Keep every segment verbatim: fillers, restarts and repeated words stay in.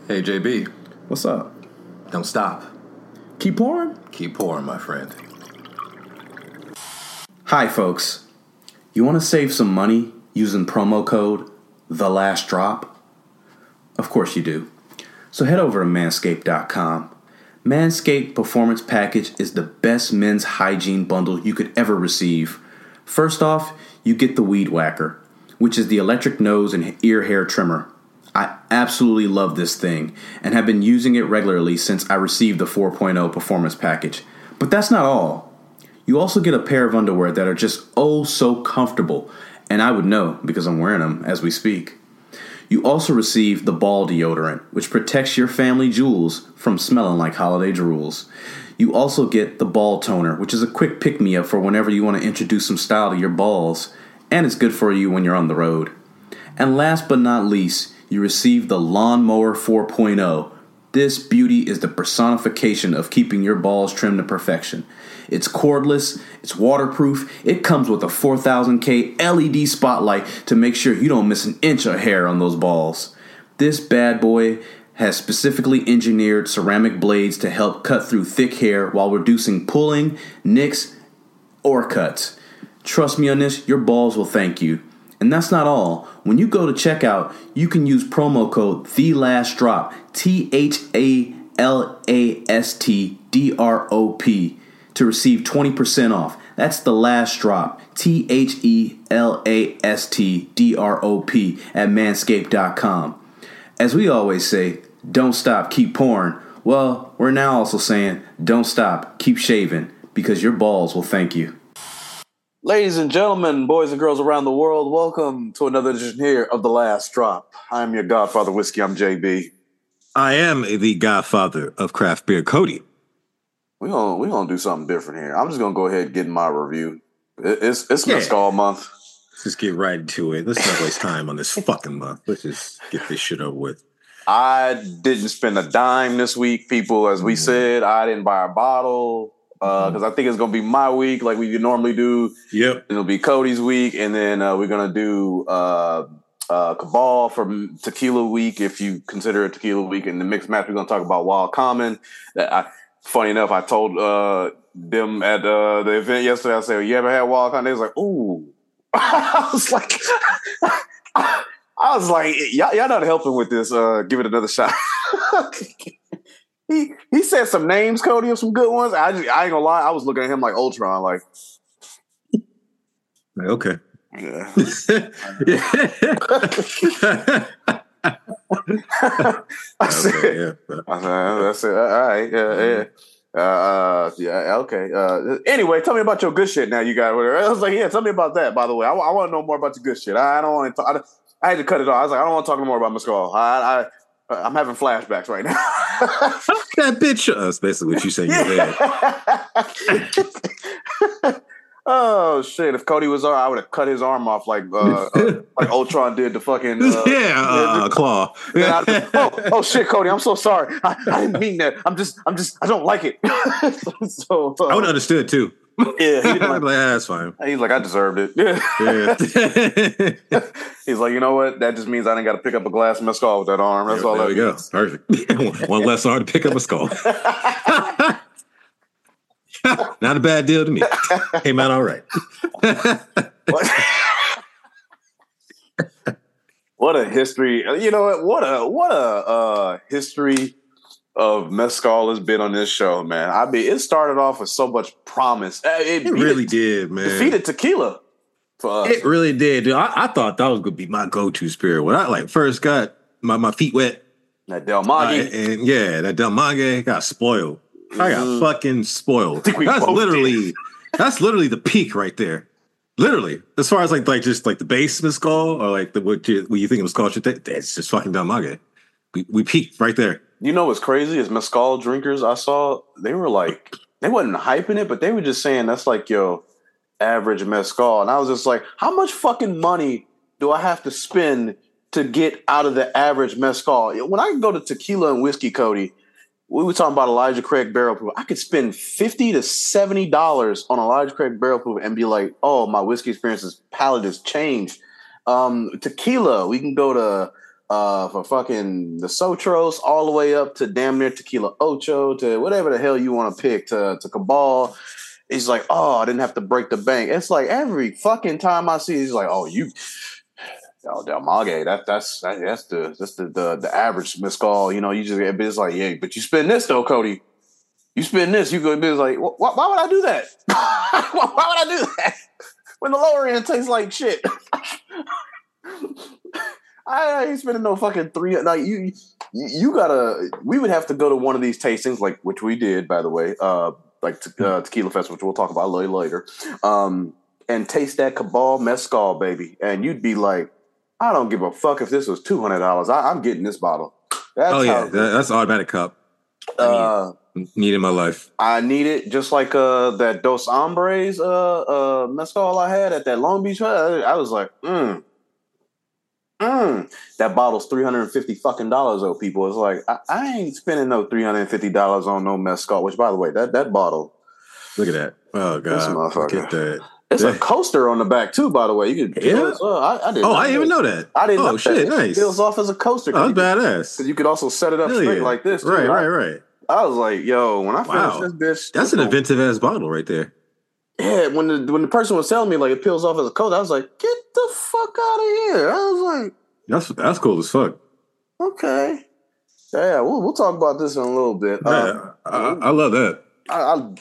Hey, J B. What's up? Don't stop. Keep pouring? Keep pouring, my friend. Hi, folks. You want to save some money using promo code The Last Drop? Of course you do. So head over to manscaped dot com. Manscaped Performance Package is the best men's hygiene bundle you could ever receive. First off, you get the Weed Whacker, which is the electric nose and ear hair trimmer. I absolutely love this thing and have been using it regularly since I received the four point oh Performance Package. But that's not all. You also get a pair of underwear that are just oh so comfortable, and I would know because I'm wearing them as we speak. You also receive the ball deodorant, which protects your family jewels from smelling like holiday drools. You also get the ball toner, which is a quick pick-me-up for whenever you want to introduce some style to your balls, and it's good for you when you're on the road. And last but not least, you receive the Lawnmower four point oh. This beauty is the personification of keeping your balls trimmed to perfection. It's cordless, it's waterproof, it comes with a four thousand K L E D spotlight to make sure you don't miss an inch of hair on those balls. This bad boy has specifically engineered ceramic blades to help cut through thick hair while reducing pulling, nicks, or cuts. Trust me on this, your balls will thank you. And that's not all. When you go to checkout, you can use promo code THELASTDROP, T H A L A S T D R O P, to receive twenty percent off. That's The Last Drop, T H E L A S T D R O P at manscaped dot com. As we always say, don't stop, keep pouring. Well, we're now also saying, don't stop, keep shaving, because your balls will thank you. Ladies and gentlemen, boys and girls around the world, welcome to another edition here of The Last Drop. I'm your Godfather Whiskey. I'm J B. I am the Godfather of craft beer, Cody. We're gonna we gonna do something different here. I'm just gonna go ahead and get in my review. It, it's it's Yeah. Mezcal month. Let's just get right into it. Let's not waste time on this fucking month. Let's just get this shit over with. I didn't spend a dime this week, people. As we mm. said, I didn't buy a bottle. Because uh, I think it's going to be my week like we normally do. Yep. It'll be Cody's week, and then uh, we're going to do uh, uh, Cabal for Tequila Week, if you consider it Tequila Week. And the mixed match, we're going to talk about Wild Common. That I, funny enough, I told uh, them at uh, the event yesterday, I said, you ever had Wild Common? They was like, ooh. I was like, I was like, y'all, y'all not helping with this. Uh, give it another shot. He he said some names, Cody, of some good ones. I just I ain't gonna lie, I was looking at him like Ultron, like okay. Yeah. I said, okay, yeah. I said, that's it. All right, yeah, yeah. Uh, yeah, okay. Uh, anyway, tell me about your good shit now. You got whatever. I was like, yeah, tell me about that. By the way, I, I want to know more about your good shit. I, I don't want to. I, I had to cut it off. I was like, I don't want to talk no more about Mezcal. I, I I'm having flashbacks right now. Fuck that bitch. That's basically what you say. Yeah. Oh shit! If Cody was on, I would have cut his arm off like uh, uh, like Ultron did the fucking uh, yeah uh, claw. oh, oh shit, Cody! I'm so sorry. I, I didn't mean that. I'm just I'm just I don't like it. so uh, I would have understood too. Yeah, he like, like, ah, that's fine. He's like, I deserved it. Yeah. Yeah. He's like, you know what? That just means I didn't got to pick up a glass of Mezcal with that arm. That's yeah, all there that we means. Go. Perfect. One less arm to pick up a skull. Not a bad deal to me. Came out all right. What a history. You know what? What a what a uh, history of Mezcal has been on this show, man. I mean, it started off with so much promise. It, it really it, did, man. Defeated tequila for us. It really did, dude. I, I thought that was gonna be my go-to spirit when I like first got my, my feet wet. That Del Monte. Uh, and yeah, that Del Monte got spoiled. Mm-hmm. I got fucking spoiled. That's literally did. that's literally the peak right there. Literally, as far as like like just like the base Mezcal or like the what you, what you think of Mezcal should take, it's just fucking Del Monte. We we peaked right there. You know what's crazy is Mezcal drinkers I saw, they were like, they wasn't hyping it, but they were just saying that's like your average Mezcal. And I was just like, how much fucking money do I have to spend to get out of the average Mezcal? When I go to tequila and whiskey, Cody, we were talking about Elijah Craig Barrel Proof. I could spend fifty to seventy dollars on Elijah Craig Barrel Proof and be like, oh, my whiskey experience's palate has changed. Um, tequila, we can go to uh, for fucking the Sotros all the way up to damn near Tequila Ocho to whatever the hell you want to pick to to Cabal. He's like, oh, I didn't have to break the bank. It's like every fucking time I see, it, he's like, oh, you, oh, Del Mague, that that's that, that's the that's the, the the average mezcal. You know, you just it's like, yeah, but you spend this though, Cody. You spend this, you go be like, why, why would I do that? why, why would I do that when the lower end tastes like shit? I ain't spending no fucking three. Like you, you gotta. We would have to go to one of these tastings, like which we did, by the way, uh, like te- uh, Tequila Fest, which we'll talk about a little later, um, and taste that Cabal mezcal, baby, and you'd be like, I don't give a fuck if this was two hundred dollars. I'm getting this bottle. That's oh yeah, how, that, that's automatic cup. Uh, Need in my life. I need it just like uh, that Dos Hombres uh, uh, mezcal I had at that Long Beach. I, I was like, mm, mm. That bottle's three hundred and fifty fucking dollars. Oh, people, it's like I, I ain't spending no three hundred and fifty dollars on no mezcal. Which, by the way, that that bottle. Look at that. Oh god, look at that. It's yeah. a coaster on the back too. By the way, you could. Yeah. Uh, I, I didn't. Oh, I didn't even know that. I didn't. Oh know shit, that. nice. It feels off as a coaster. Oh, that's badass. Because you could also set it up Hell straight yeah. like this. Too. Right, I, right, right. I was like, yo, when I wow. finished this bitch, that's an inventive ass bottle right there. Yeah, when the when the person was telling me like it peels off as a coat, I was like, get the fuck out of here. I was like, that's that's cool as fuck. Okay, yeah, we'll we'll talk about this in a little bit. Yeah, um, I, I love that. I, I,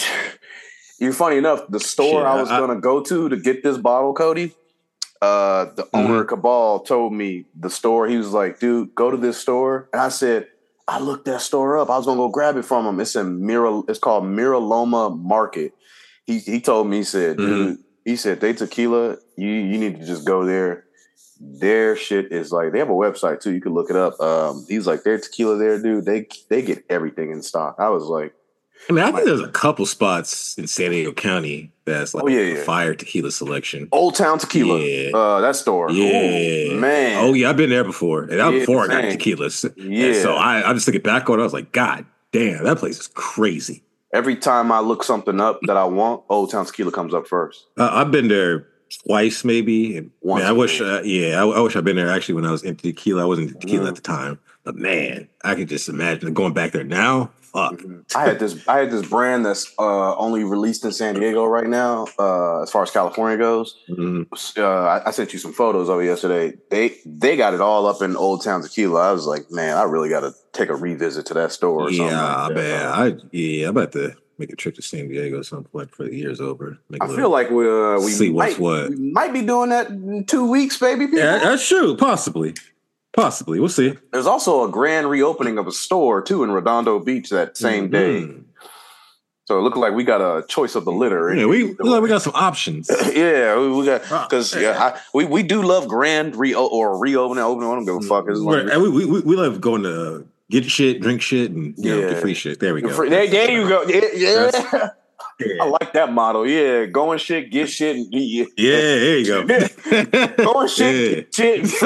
you're funny enough. The store Shit, I was I, gonna go to to get this bottle, Cody. Uh, the mm-hmm. owner of Cabal told me the store. He was like, dude, go to this store, and I said. I looked that store up. I was gonna go grab it from him. It's in Mira. It's called Miraloma Market. He he told me. He said, dude. Mm-hmm. He said they tequila. You you need to just go there. Their shit is like they have a website too. You can look it up. Um, he's like their tequila there, dude. They they get everything in stock. I was like, I mean, I think there's a couple spots in San Diego County that's like oh, yeah, a yeah. fire tequila selection. Old Town Tequila. Yeah. Uh, that store. Yeah. Ooh, man. Oh, yeah. I've been there before. And that was yeah, before I got dang. tequilas. Yeah. And so I, I just thinking back on it. I was like, God damn, that place is crazy. Every time I look something up that I want, Old Town Tequila comes up first. Uh, I've been there twice, maybe. And Once man, I wish, uh, yeah, I, I wish I'd been there actually when I was into tequila. I wasn't into tequila mm. at the time. But man, I could just imagine going back there now. Fuck. I had this. I had this brand that's uh, only released in San Diego right now. Uh, as far as California goes, mm-hmm. uh, I, I sent you some photos of it yesterday. They they got it all up in Old Town Tequila. I was like, man, I really got to take a revisit to that store. Or yeah, something like man. I yeah, I'm about to make a trip to San Diego at some point for the year's over. Make I feel like we uh, we see might, what's what. We might be doing that in two weeks, baby. People. Yeah, that's true. Possibly. Possibly. We'll see. There's also a grand reopening of a store, too, in Redondo Beach that same mm-hmm. day. So it looked like we got a choice of the litter. Yeah, we look like we got some options. yeah, we, we got because yeah, I, we we do love grand re or reopening. Opening, I don't give a fuck. It's like, and we, we we love going to get shit, drink shit, and you yeah. know, get free shit. There we go. Free, there, there you go. Yeah, yeah. Yeah. I like that motto. Yeah, go and shit, get shit. And, yeah. yeah, there you go. Go and shit, yeah. get shit.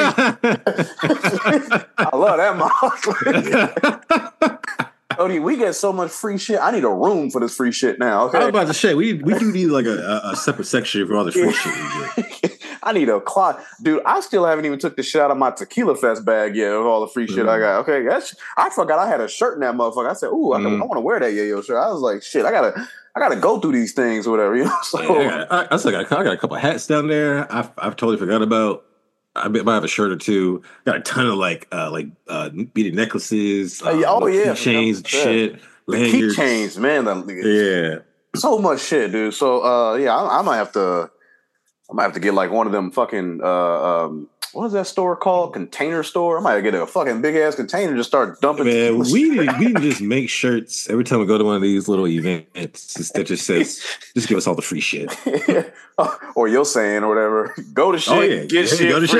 I love that motto. Cody, we get so much free shit. I need a room for this free shit now. Okay, I was about to say we we do need like a, a separate section for all the free shit we get. I need a clock, dude. I still haven't even took the shit out of my Tequila Fest bag yet of all the free mm-hmm. shit I got. Okay, that's I forgot I had a shirt in that motherfucker. I said, "Ooh, I, mm-hmm. I want to wear that Yayo shirt." I was like, "Shit, I gotta." I gotta go through these things or whatever, you know. So yeah, I, got, I, I still got, I got a couple of hats down there. I've, I've totally forgot about. I might have a shirt or two. Got a ton of like, uh, like uh, beaded necklaces. Uh, oh yeah, chains, yeah. shit, the key chains, man. The, yeah, so much shit, dude. So uh, yeah, I, I might have to. I might have to get like one of them fucking. Uh, um, what is that store called? Container store. I might get a fucking big ass container and just start dumping. Man, we need, we need to just make shirts every time we go to one of these little events that just says, "Just give us all the free shit," or you're saying or whatever. Go to shit, oh, yeah. get yeah, shit. Go to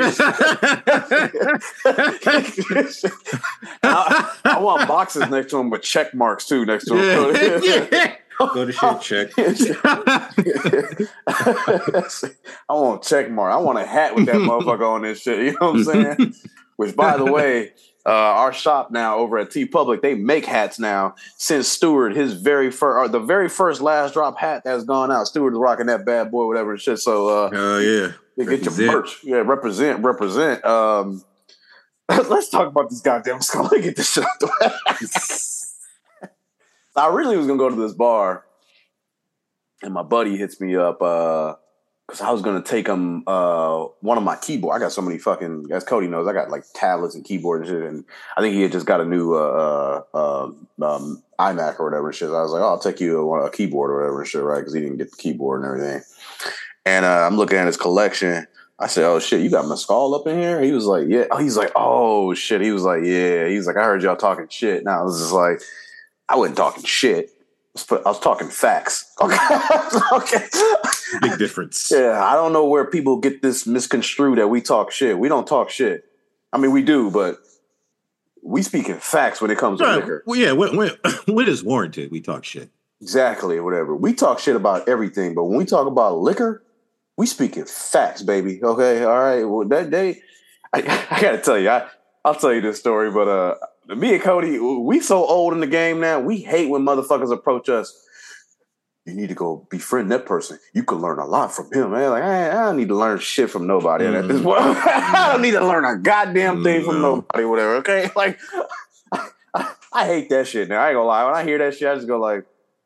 shit. I, I want boxes next to them with check marks too. Next to them. Yeah. yeah. Go to shit, check. I want check mark. I want a hat with that motherfucker on this shit. You know what I'm saying? Which, by the way, uh, our shop now over at T Public, they make hats now. Since Stewart, his very first, or the very first last drop hat that's gone out, Stewart is rocking that bad boy, whatever shit. So, uh, uh yeah, get your merch. Yeah, represent, represent. Um, let's talk about this goddamn skull. Let me get this shit out the way. I originally was gonna go to this bar, and my buddy hits me up uh, because I was gonna take him uh, one of my keyboard. I got so many fucking, as Cody knows, I got like tablets and keyboards and shit. And I think he had just got a new uh, uh, um, iMac or whatever and shit. I was like, oh, I'll take you a, a keyboard or whatever and shit, right? Because he didn't get the keyboard and everything. And uh, I'm looking at his collection. I said, oh shit, you got Mescal up in here? He was like, yeah. Oh, he's like, oh shit. He was like, yeah. He was like, I heard y'all talking shit. And I was just like, I wasn't talking shit. I was talking facts. Okay. Okay. Big difference. Yeah, I don't know where people get this misconstrued that we talk shit. We don't talk shit. I mean, we do, but we speaking facts when it comes right. to liquor. Well, yeah, when, when, when it's warranted, we talk shit. Exactly, whatever. We talk shit about everything, but when we talk about liquor, we speaking facts, baby. Okay, all right. Well, that day, I, I gotta tell you, I, I'll tell you this story, but uh, me and Cody, we so old in the game now. We hate when motherfuckers approach us. You need to go befriend that person. You could learn a lot from him, man. Like I, I don't need to learn shit from nobody. Mm. At this point. I don't need to learn a goddamn thing from no. nobody. Whatever. Okay, like I, I, I hate that shit. Now I ain't gonna lie. When I hear that shit, I just go like.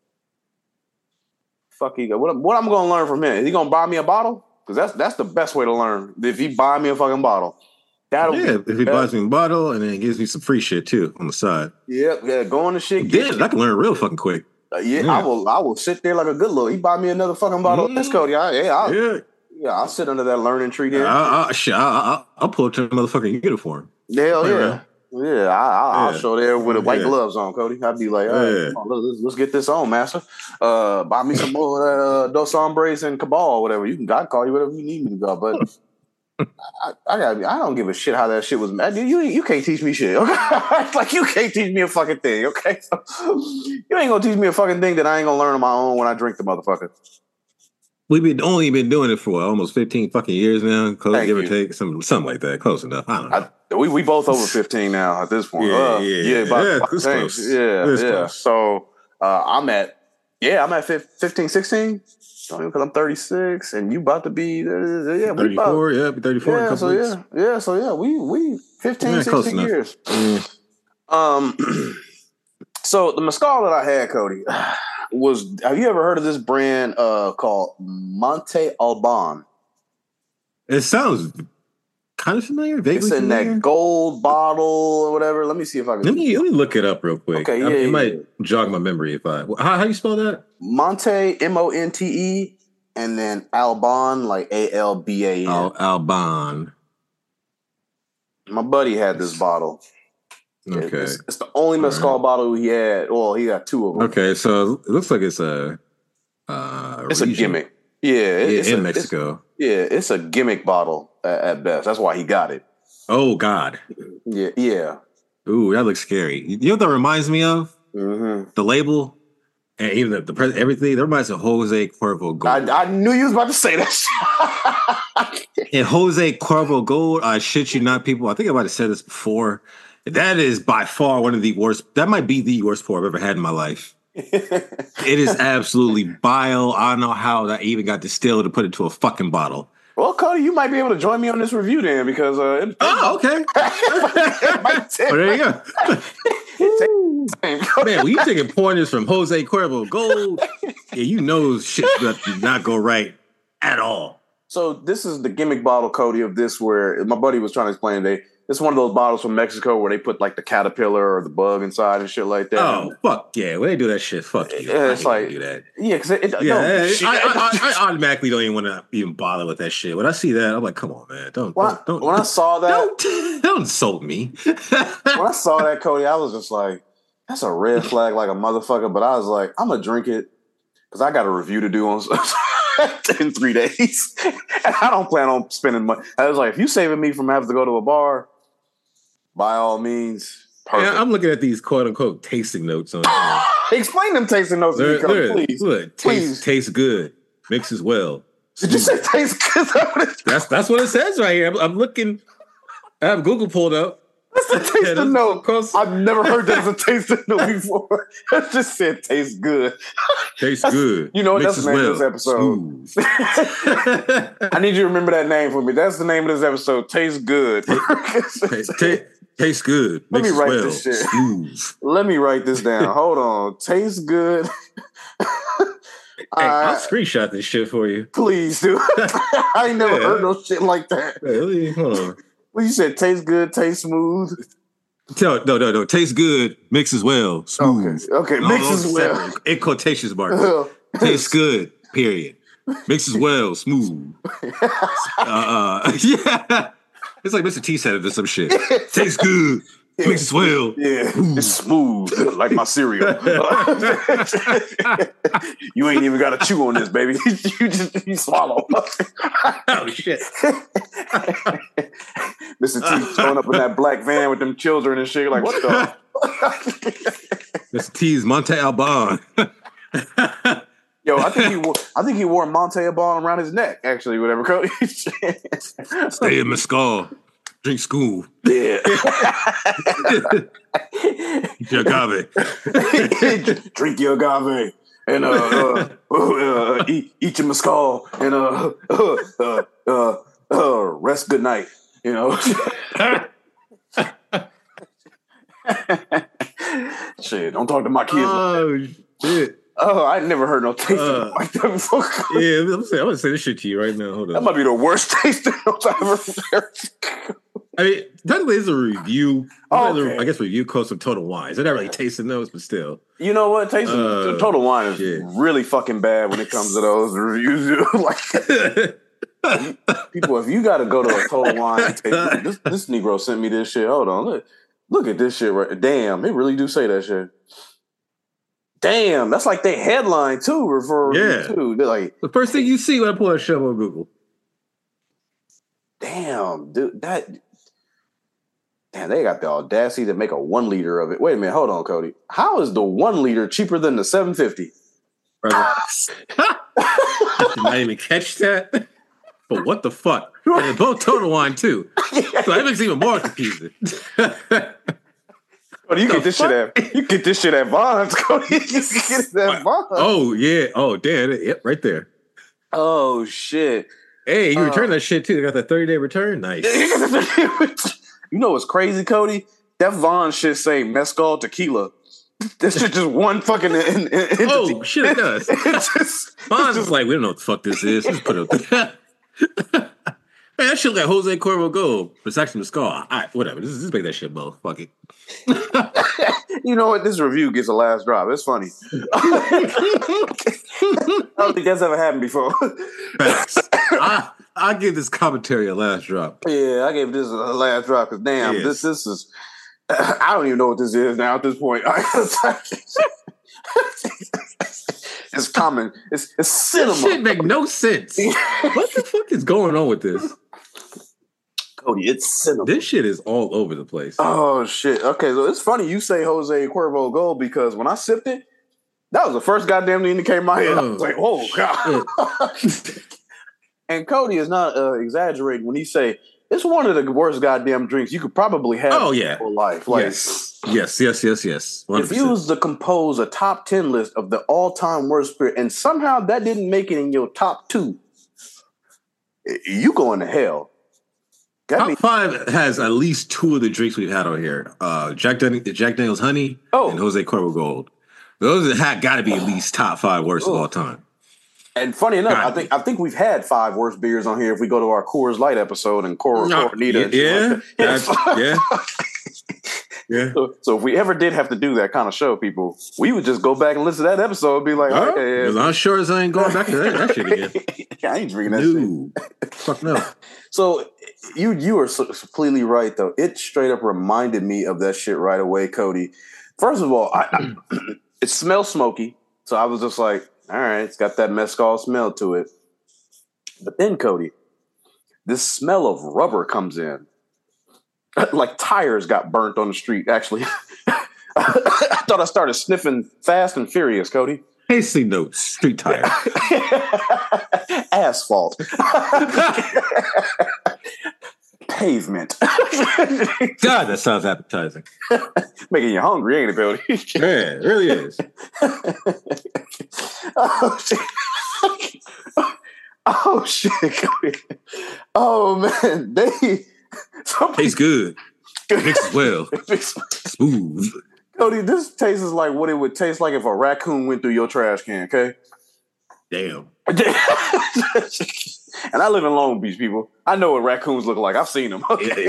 Fuck he go. What, what I'm gonna learn from him? Is he gonna buy me a bottle? Because that's that's the best way to learn. If he buy me a fucking bottle, that'll yeah. If he buys me a bottle and then gives me some free shit too on the side. Yep, yeah. Go on the shit. Then I can learn real fucking quick. Uh, yeah, yeah, I will. I will sit there like a good little. He buy me another fucking bottle. Mm. That's Cody. I, yeah, I'll, yeah, yeah. I'll sit under that learning tree there. I, I, shit, I, I, I'll pull up to the motherfucking uniform. Hell yeah. Around. Yeah, I, I, I'll yeah. show there with the white yeah. gloves on, Cody. I'd be like, all right, yeah. on, let's, let's get this on, master. Uh, buy me some more uh, Dos Hombres and Cabal or whatever. You can God call you whatever you need me to go. But I, I gotta I don't give a shit how that shit was made. You, you can't teach me shit. Okay? Like, you can't teach me a fucking thing, okay? So, you ain't gonna teach me a fucking thing that I ain't gonna learn on my own when I drink the motherfucker. We've been only been doing it for what, almost fifteen fucking years now, close, Thank give you. or take, something, something like that, close enough. I don't know. I, we we both over fifteen now at this point. Yeah, uh, yeah, yeah, about, yeah, about it's close. yeah, it's yeah. Close. So uh, I'm at yeah, I'm at fifteen, sixteen. Because I'm thirty-six, and you about to be uh, yeah, we thirty-four, about, yeah, be thirty-four. Yeah, in a so weeks. yeah, yeah, so yeah, we we fifteen, yeah, sixteen years. Yeah. Um, so the Mescal that I had, Cody, was. Have you ever heard of this brand uh, called Monte Alban? It sounds kind of familiar. Vaguely it's in familiar. that gold bottle or whatever. Let me see if I can. Let me let me look it up real quick. Okay, yeah, I, it yeah, might yeah. jog my memory if I. How how you spell that? Monte, M O N T E, and then Alban, like A L B A N. Al Alban. My buddy had this bottle. Okay, it's, it's the only Mescal right. bottle he had. Well, he got two of them. Okay, so it looks like it's a. Uh, it's region. a gimmick. Yeah, it, yeah it's in a, Mexico. It's, yeah, it's a gimmick bottle at, at best. That's why he got it. Oh God. Yeah, yeah. Ooh, that looks scary. You know what that reminds me of? Mm-hmm. The label and even the, the pres- everything. That reminds me of Jose Cuervo Gold. I, I knew you was about to say that. And Jose Cuervo Gold, I shit you not, people. I think I might have said this before. That is by far one of the worst. That might be the worst pour I've ever had in my life. It is absolutely vile. I don't know how that even got distilled and put into a fucking bottle. Well, Cody, you might be able to join me on this review then, because uh, it, oh, okay. Well, there you go. Man, when you taking pointers from Jose Cuervo Gold, yeah, you know shit's about to not go right at all. So this is the gimmick bottle, Cody, of this, where my buddy was trying to explain today. It's one of those bottles from Mexico where they put like the caterpillar or the bug inside and shit like that. Oh, and, fuck yeah. When they do that shit, fuck you. Yeah, it's like, do that. Yeah, because it, it, yeah, no, I, shit. I, I, I automatically don't even want to even bother with that shit. When I see that, I'm like, come on, man. Don't, when, don't, don't. When I saw that. Don't, don't insult me. When I saw that, Cody, I was just like, that's a red flag like a motherfucker. But I was like, I'm going to drink it because I got a review to do on in three days. And I don't plan on spending money. I was like, if you saving me from having to go to a bar, by all means, perfect. Yeah, I'm looking at these quote unquote tasting notes on Explain them tasting notes to me, Cody, please. Look, please. Taste, tastes good, mixes well. Did you say tastes good? That's that's what it says right here. I'm, I'm looking. I have Google pulled up. That's a tasting yeah, note. Course. I've never heard that as a tasting note before. It just said tastes good. Tastes good. You know what? That's the name well. of this episode. I need you to remember that name for me. That's the name of this episode. Tastes good. taste, taste, Tastes good. Let me Mixes write well. this shit. Smooth. Let me write this down. Hold on. Tastes good. Hey, I'll Uh, screenshot this shit for you. please, dude. I ain't never Yeah. heard no shit like that. Hey, let me- hold on. Well, you said tastes good, tastes smooth. Tell, no, no, no. Tastes good. Mixes well. Smooth. Okay, okay, No, mixes no, well. separate. In quotations marks. Tastes good. Period. Mixes well. Smooth. Uh, uh, yeah. It's like Mister T said it or some shit. Tastes good. Mixes well. Yeah, it's smooth like my cereal. You ain't even got to chew on this, baby. You just you swallow. Oh shit. Mister T showing up in that black van with them children and shit. Like, what the? Mister T's Monte Alban. Yo, I think he wore. I think he wore Monte Alban around his neck. Actually, whatever. Cody. Stay in Mescal. Drink school. Yeah. Agave. Drink your agave and uh, uh, uh eat, eat your mescal and uh, uh, uh, uh, uh rest good night. You know. Shit, don't talk to my kids. Oh shit. Oh, I never heard no tasting Uh, like that before. Yeah, I'm saying, I'm gonna say this shit to you right now. Hold That on. might be the worst tasting notes I've ever heard. I mean, technically, it's a review. Oh, It's okay. I guess review codes from Total Wines. They're not really tasting those, but still. You know what? Tasting Uh, Total Wine is shit. really fucking bad when it comes to those reviews. Like, people, if you got to go to a Total Wine, tasting, this this Negro sent me this shit. Hold on, look, look at this shit. Right, damn, they really do say that shit. Damn, that's like they headline too. Refer Yeah. to they're like, The first thing you see when I pull that shit up on Google. damn, dude, that. Damn, they got the audacity to make a one liter of it. Wait a minute, hold on, Cody. How is the one liter cheaper than the seven fifty? Brother. I did not even catch that. But what the fuck? And they're both Total Wine too. So that makes it even more confusing. Oh, you The get this shit at you get this shit at Vons, Cody. You get it at Vons. Oh yeah. Oh damn. Yep, right there. Oh shit. Hey, you Uh, return that shit too. They got that thirty day return. Nice. You know what's crazy, Cody? That Vaughn shit say mezcal tequila. That shit just one fucking in, in, entity. Oh shit, it does. It's just, Fonz is like, we don't know what the fuck this is. Just put it up. Man, that shit like Jose Cuervo Gold. But it's actually the skull. All right, whatever. Just, just make that shit both. Fuck it. you know what? This review gets a last drop. It's funny. I don't think that's ever happened before. Facts. I, I give this commentary a last drop. Yeah, I gave this a last drop because damn, Yes. this this is. I don't even know what this is now at this point. It's common. It's it's cinema. This shit make no sense. What the fuck is going on with this? Cody, it's cinema. This shit is all over the place. Oh shit. Okay, so it's funny you say Jose Cuervo Gold because when I sipped it, that was the first goddamn thing that came in my head. I was like, oh god. And Cody is not uh, exaggerating when he say it's one of the worst goddamn drinks you could probably have Oh, in yeah. your life. Like, yes. Yes, yes, yes, yes. one hundred if percent. you was to compose a top ten list of the all-time worst spirit, and somehow that didn't make it in your top two, you going to hell. That Top means- five has at least two of the drinks we've had on here. Uh, Jack, Dan- Jack Daniels Honey Oh. and Jose Cuervo Gold. Those have got to be at least top five worst of Oh. all time. And funny enough, God. I think I think we've had five worst beers on here if we go to our Coors Light episode and Cor No, Coronita. and shit yeah, like that. that's- yeah. Yeah. So, so if we ever did have to do that kind of show, people, we would just go back and listen to that episode and be like, Well, okay, as I'm sure as I ain't going back to that, that shit again. I ain't drinking that shit. No. Fuck no. So you you are so, completely right though. It straight up reminded me of that shit right away, Cody. First of all, I, I, it smells smoky, so I was just like, all right, it's got that mezcal smell to it. But then, Cody, this smell of rubber comes in. Like tires got burnt on the street, actually. I thought I started sniffing Fast and Furious, Cody. Tasting notes, street tire. Asphalt. Pavement. God, that sounds appetizing. Making you hungry, ain't it, Cody? Yeah, it really is. Oh, shit. Oh, shit, Cody. Oh, man. They... some Tastes good. Mixed well. Smooth. Cody, this tastes like what it would taste like if a raccoon went through your trash can, okay? Damn. And I live in Long Beach, people. I know what raccoons look like. I've seen them. Okay?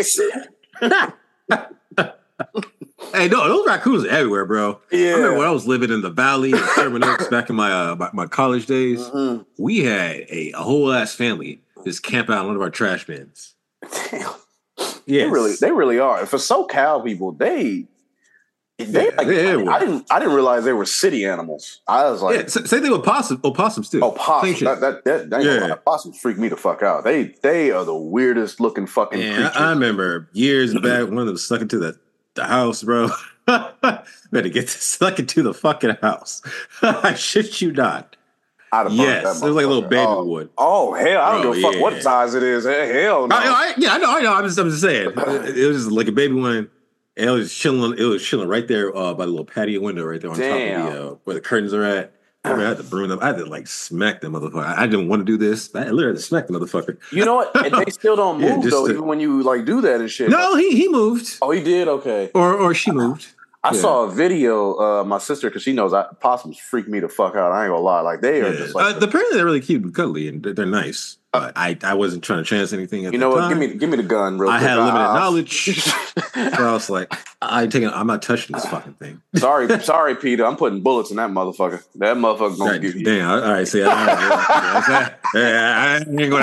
Hey, no, those raccoons are everywhere, bro. Yeah. I remember when I was living in the Valley in Sherman Oaks back in my, uh, my my college days. Mm-hmm. We had a, a whole ass family just camp out in one of our trash bins. Damn. Yes. They really, they really are. For SoCal people, they, they, Yeah, like, they're I, everywhere. I didn't, I didn't realize they were city animals. I was like, Yeah, s- same thing with possum, opossums too. oh, Same possums. shit. That, that, that, that Yeah. yeah. Possums freak me the fuck out. They, they are the weirdest looking fucking And creatures. I, I remember years back, one of them stuck into the, the house, bro. Better get stuck into the fucking house. I shit you not. I'd have burnt Yes, that it was like a little motherfucker. baby oh, wood. Oh hell, I don't Bro, give a fuck yeah. what size it is. Hell no. I, I, yeah, I know, I know. I'm just, I'm just saying. It, it was just like a baby one, and it was chilling. It was chilling right there uh, by the little patio window right there on Damn. top of the uh, where the curtains are at. I remember I had to broom them. I had to like smack the motherfucker. I, I didn't want to do this. I literally had to smack the motherfucker. You know what? And they still don't Yeah, move just though, to- even when you like do that and shit. No, he he moved, Oh, he did. Okay. or or she moved. I Yeah. saw a video. Uh, my sister, because she knows I, possums freak me the fuck out. I ain't gonna lie. Like they are Yeah. just like. uh, the, apparently they're really cute and cuddly, and they're, they're nice. But I, I wasn't trying to chance anything. At you the know what? time. Give me, give me the gun, real I quick. had limited I- I- knowledge, so I was like, I ain't taking. I'm not touching this fucking thing. sorry, sorry, Peter. I'm putting bullets in that motherfucker. That motherfucker gonna Right, give you. damn. All right. See, all right, yeah, I ain't going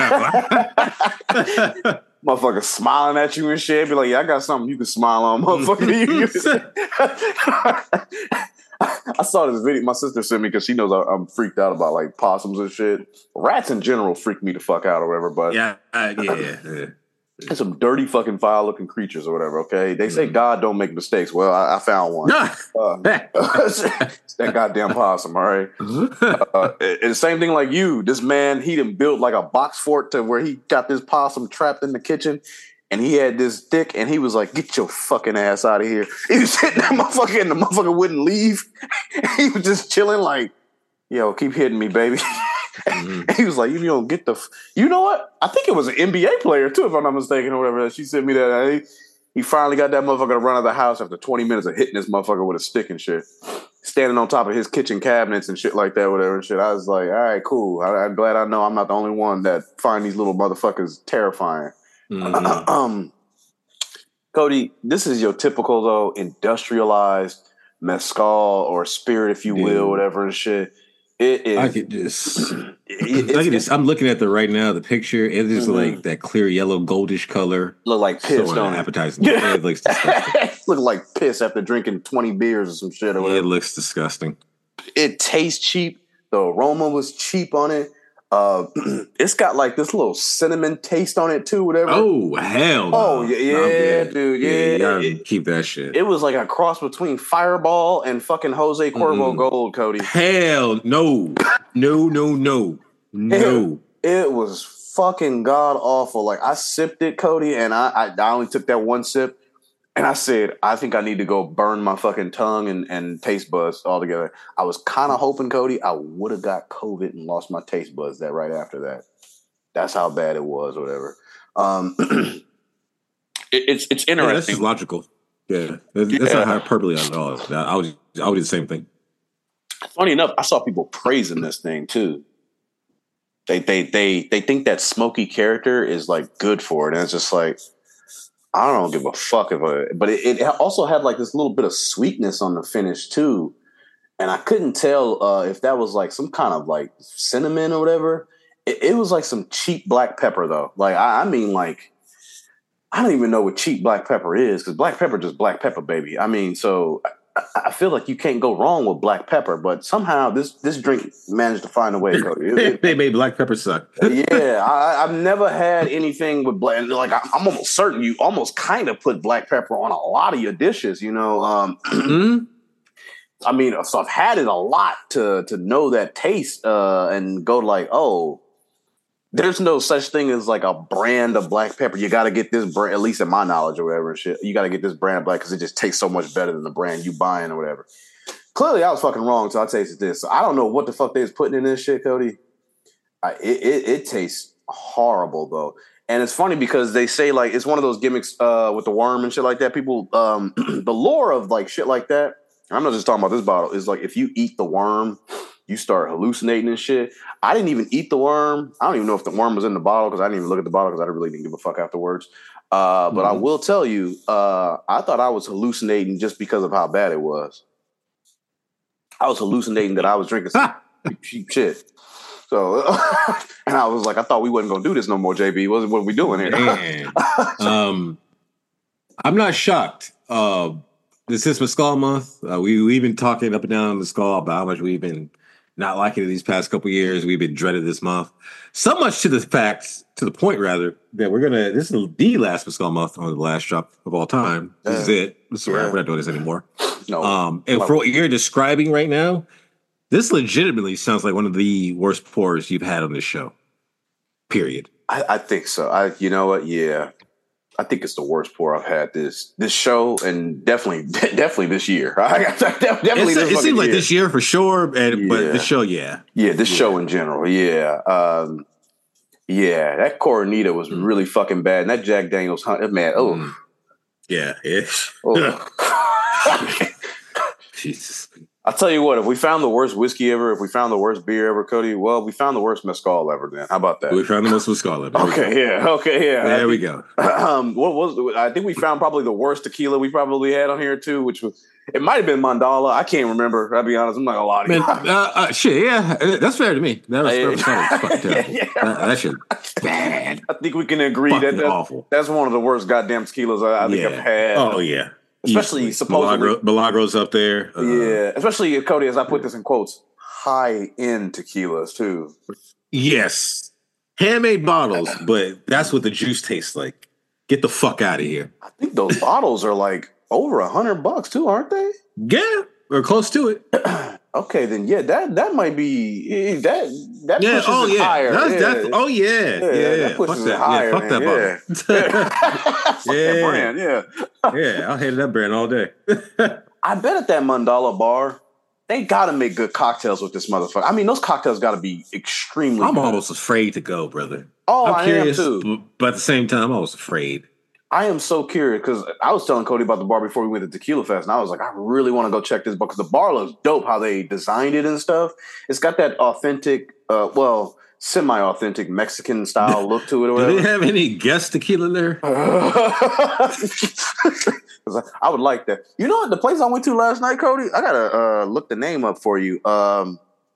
that Motherfucker smiling at you and shit. Be like, yeah, I got something you can smile on, motherfucker. You- you- I saw this video. My sister sent me because she knows I, I'm freaked out about like possums and shit. Rats in general freak me the fuck out or whatever. But yeah, uh, yeah, yeah, yeah. and some dirty fucking foul looking creatures or whatever. Okay, they say Mhm. God don't make mistakes. Well, I, I found one. Nah. Uh, it's that goddamn possum. All right. Uh, and the same thing like you. This man, he done built like a box fort to where he got this possum trapped in the kitchen. And he had this stick, and he was like, "Get your fucking ass out of here!" He was hitting that motherfucker, and the motherfucker wouldn't leave. He was just chilling, like, "Yo, keep hitting me, baby." Mhm. He was like, "You don't get the." F-. You know what? I think it was an N B A player too, if I'm not mistaken, or whatever. She sent me that. He, he finally got that motherfucker to run out of the house after twenty minutes of hitting this motherfucker with a stick and shit, standing on top of his kitchen cabinets and shit like that, whatever and shit. I was like, "All right, cool. I, I'm glad I know I'm not the only one that find these little motherfuckers terrifying." Mhm. um, Cody, this is your typical though industrialized mezcal or spirit, if you Dude. will, whatever and shit. It is. I could just, it- I it's, could just. I'm looking at the right now. The picture. It is Mhm. like that clear yellow, goldish color. look like piss, So don't it? unappetizing. Yeah, it looks disgusting. Look like piss after drinking twenty beers or some shit or Yeah, it whatever. looks disgusting. It tastes cheap. The aroma was cheap on it. Uh, it's got like this little cinnamon taste on it too, whatever. Oh hell! No. Oh, yeah, No, I'm yeah, good. dude, you yeah. gotta It- keep that shit. It was like a cross between Fireball and fucking Jose Cuervo Mm-mm. Gold, Cody. Hell no, no, no, no, no. It was fucking god awful. Like I sipped it, Cody, and I, I I only took that one sip, and I said, I think I need to go burn my fucking tongue and, and taste buds altogether. I was kind of hoping, Cody, I would have got COVID and lost my taste buds that right after that. That's how bad it was, or whatever. Um, it, it's it's Yeah, that's interesting. just logical. Yeah, that's, that's Yeah. not hyperbole at all. I would, I would do the same thing. Funny enough, I saw people praising this thing too. They they they they think that smoky character is like good for it, and it's just like I don't give a fuck if it. But it, it also had like this little bit of sweetness on the finish too, and I couldn't tell uh, if that was like some kind of like cinnamon or whatever. It, it was like some cheap black pepper though. Like I, I mean, like I don't even know what cheap black pepper is because black pepper just black pepper, baby. I mean, so. I, I feel like you can't go wrong with black pepper, but somehow this this drink managed to find a way, Cody. It- it- They made black pepper suck. yeah, I, I've never had anything with black. Like I, I'm almost certain you almost kind of put black pepper on a lot of your dishes. You know, um, Mm? I mean, so I've had it a lot to to know that taste uh, and go like, oh, there's no such thing as like a brand of black pepper. You got to get this brand, at least in my knowledge or whatever. And shit, you got to get this brand of black because it just tastes so much better than the brand you buying or whatever. Clearly, I was fucking wrong, so I tasted this. So I don't know what the fuck they was putting in this shit, Cody. I, it, it it tastes horrible though, And it's funny because they say like it's one of those gimmicks uh, with the worm and shit like that. People, um, the lore of like shit like that. I'm not just talking about this bottle. Is like if you eat the worm, you start hallucinating and shit. I didn't even eat the worm. I don't even know if the worm was in the bottle because I didn't even look at the bottle because I really didn't give a fuck afterwards. Uh, but mm-hmm. I will tell you, uh, I thought I was hallucinating just because of how bad it was. I was hallucinating that I was drinking some cheap shit. So, and I was like, I thought we wasn't gonna do this no more, J B. What, what are we doing here? um, I'm not shocked. Uh, this is Mescal month. Uh, we we've been talking up and down Mescal about how much we've been not liking it these past couple of years. We've been dreaded this month. So much to the fact, to the point rather, that we're gonna. This is the last Mescal month on the last drop of all time. This yeah. is it. This is yeah. We're not doing this anymore. No. Um, and for what you're describing right now, this legitimately sounds like one of the worst pours you've had on this show. Period. I, I think so. I, you know what? Yeah, I think it's the worst pour I've had this this show, and definitely, de- definitely this year. definitely, this it seems like year. this year for sure, and yeah. but this show, yeah, yeah, this yeah. show in general, yeah, um, yeah. That Coronita was mm. really fucking bad, and that Jack Daniel's, man, oh, mm. yeah, ish. Oh. Jesus. I'll tell you what, if we found the worst whiskey ever, if we found the worst beer ever, Cody, well, we found the worst mezcal ever then. How about that? We found the most mezcal ever. Okay, yeah. Okay, yeah. There think, we go. Um, what was I think we found probably the worst tequila we probably had on here too, which was it might have been Mandala. I can't remember. I'll be honest. I'm not gonna lie to you. uh, uh, shit, yeah. That's fair to me. That was, that was fucking yeah, yeah. That, that shit bad. I think we can agree fucking that that's, awful. That's one of the worst goddamn tequilas I, I think yeah. I've had. Oh, yeah. Especially Easily. supposedly Milagro, Milagro's up there. Uh, yeah, especially Cody, as I put this in quotes, high end tequilas too. Yes, handmade bottles, but that's what the juice tastes like. Get the fuck out of here. I think those bottles are like over a hundred bucks too, aren't they? Yeah, or close to it. Okay, then yeah, that that might be that that yeah, pushes oh, it yeah. higher. That's, yeah. That's, oh yeah, yeah, yeah. That pushes fuck it that. higher. Yeah, fuck man. that yeah. Fuck yeah. that brand. Yeah, yeah. I'll hate that brand all day. I bet at that Mandala bar, they got to make good cocktails with this motherfucker. I mean, those cocktails got to be extremely. I'm good. almost afraid to go, brother. Oh, I'm I curious, am too. But at the same time, I'm almost afraid. I am so curious because I was telling Cody about the bar before we went to Tequila Fest, and I was like, I really want to go check this bar because the bar looks dope. How they designed it and stuff. It's got that authentic, uh, well, semi-authentic Mexican style look to it. Or whatever. Do they have any guest tequila there? I would like that. You know what? The place I went to last night, Cody. I gotta uh, look the name up for you. Um,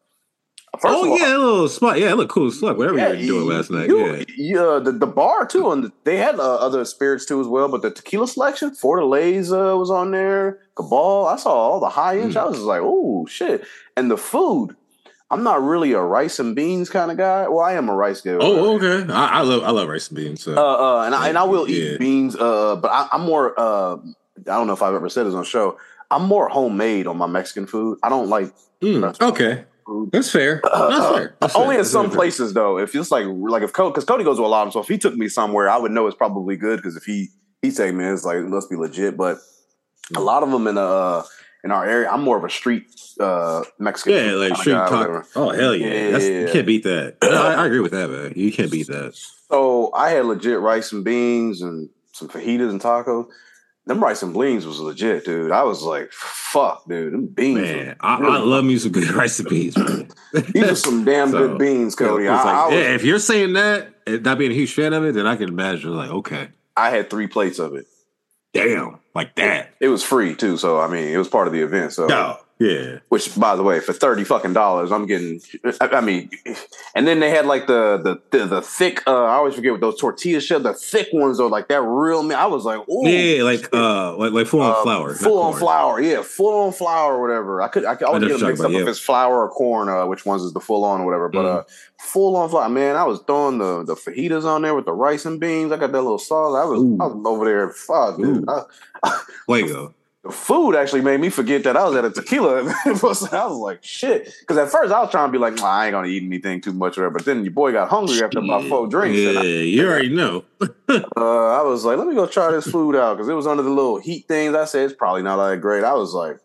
First oh all, yeah, a little spot. Yeah, it looked cool as fuck. Whatever yeah, you were doing last night. You, yeah, yeah. The, the bar too, and the, they had uh, other spirits too as well. But the tequila selection, Fortaleza uh, was on there. Cabal. I saw all the high end. Mm. I was just like, oh shit. And the food. I'm not really a rice and beans kind of guy. Well, I am a rice guy. Oh, okay. I, I love I love rice and beans. So. Uh, uh, and I and I will yeah. eat beans. Uh, but I, I'm more. Uh, I don't know if I've ever said this on the show. I'm more homemade on my Mexican food. I don't like. Mm, okay. That's fair. That's uh, fair. That's only fair. in some places though. If it's like like if Cody, because Cody goes to a lot of them, so if he took me somewhere, I would know it's probably good. Because if he he take me, it's like it must be legit. But a lot of them in uh in our area, I'm more of a street uh Mexican. Yeah, like street talk. Oh hell yeah, yeah. That's, you can't beat that. I, I agree with that, man. You can't beat that. So I had legit rice and beans and some fajitas and tacos. Them rice and beans was legit, dude. I was like, fuck, dude. Them beans. Man, I, really I love me some good rice and beans, man. These are some damn so, good beans, Cody. Like, I, I was, yeah, if you're saying that, and not being a huge fan of it, then I can imagine, like, okay. I had three plates of it. Damn, like that. It, it was free, too. So, I mean, it was part of the event. So, no. Yeah. Which, by the way, for thirty fucking dollars, I'm getting. I, I mean, and then they had like the the the, the thick. Uh, I always forget what those tortilla shells. The thick ones are like that real. Man, I was like, ooh, yeah, like uh, like like full on uh, flour, full on flour, yeah, full on flour or whatever. I could I could always get them mixed up yeah. if it's flour or corn. Uh, which ones is the full on or whatever? But mm. uh, full on flour, man. I was throwing the the fajitas on there with the rice and beans. I got that little sauce. I was ooh. I was over there. Fuck, dude. I, I, Fuego. The food actually made me forget that I was at a tequila event. I was like, shit. Because at first I was trying to be like, nah, I ain't going to eat anything too much. Or but then your boy got hungry after about four drinks. Yeah, and I, you already know. uh, I was like, let me go try this food out. Because it was under the little heat things. I said, it's probably not that great. I was like,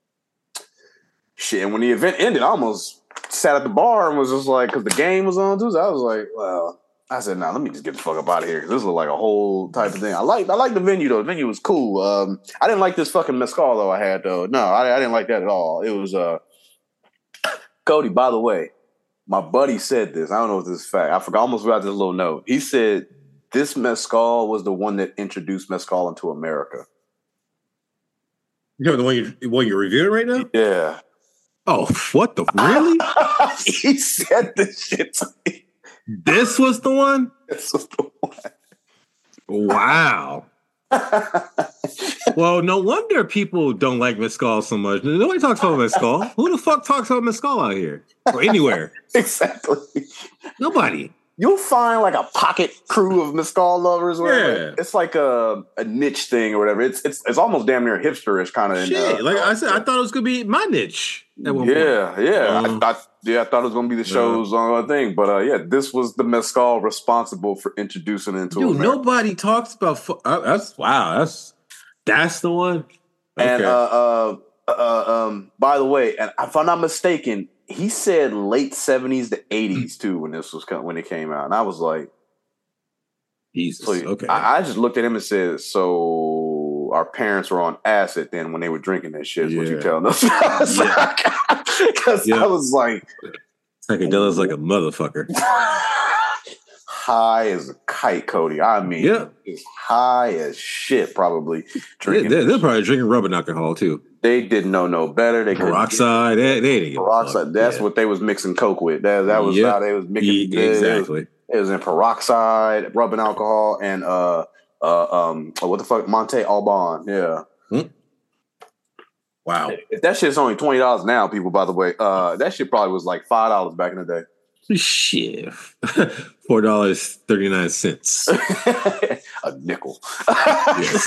shit. And when the event ended, I almost sat at the bar and was just like, because the game was on too. So I was like, well, I said, "Nah, let me just get the fuck up out of here because this was like a whole type of thing." I like, I like the venue though. The venue was cool. Um, I didn't like this fucking mezcal though. I had though. No, I, I didn't like that at all. It was uh, Cody. By the way, my buddy said this. I don't know if this is fact. I forgot. I almost forgot this little note. He said this mezcal was the one that introduced mezcal into America. You know the one you one you're reviewing right now? Yeah. Oh, what the really? He said this shit to me. This was the one? This was the one. Wow. Well, no wonder people don't like mezcal so much. Nobody talks about mezcal. Who the fuck talks about mezcal out here? Or anywhere? Exactly. Nobody. You'll find like a pocket crew of mezcal lovers. Or whatever. Yeah. It's like a, a niche thing or whatever. It's it's it's almost damn near hipsterish kind of. Shit. Uh, like I said, I thought it was going to be my niche. At one yeah, point. yeah. Um, I, I, yeah, I thought it was going to be the show's uh, thing. But uh, yeah, this was the mezcal responsible for introducing it into Dude, America. nobody talks about... Fu- uh, that's Wow, that's that's the one? Okay. And uh, uh, uh, um, by the way, and if I'm not mistaken, he said late seventies to eighties too when this was when it came out, and I was like, Jesus. so Okay. I, I just looked at him and said, "So our parents were on acid then when they were drinking that shit." Is what Yeah. you telling us? Because Yeah. I was like, Psychedelics like a motherfucker. high as a kite, Cody. I mean, Yeah. just high as shit. Probably They, drinking. they're, they're probably drinking rubbing alcohol too. They didn't know no better. They couldn't get- Peroxide. They, they didn't give a peroxide. fuck. That's Yeah. what they was mixing coke with. That that was Yep. how they was mixing. E- it was- exactly. It was in peroxide, rubbing alcohol, and uh, uh, um, what the fuck, Monte Alban. Yeah. Wow. If that shit's only twenty dollars now, people. By the way, uh, that shit probably was like five dollars back in the day. Shit. Four dollars thirty nine cents. A nickel. Yes.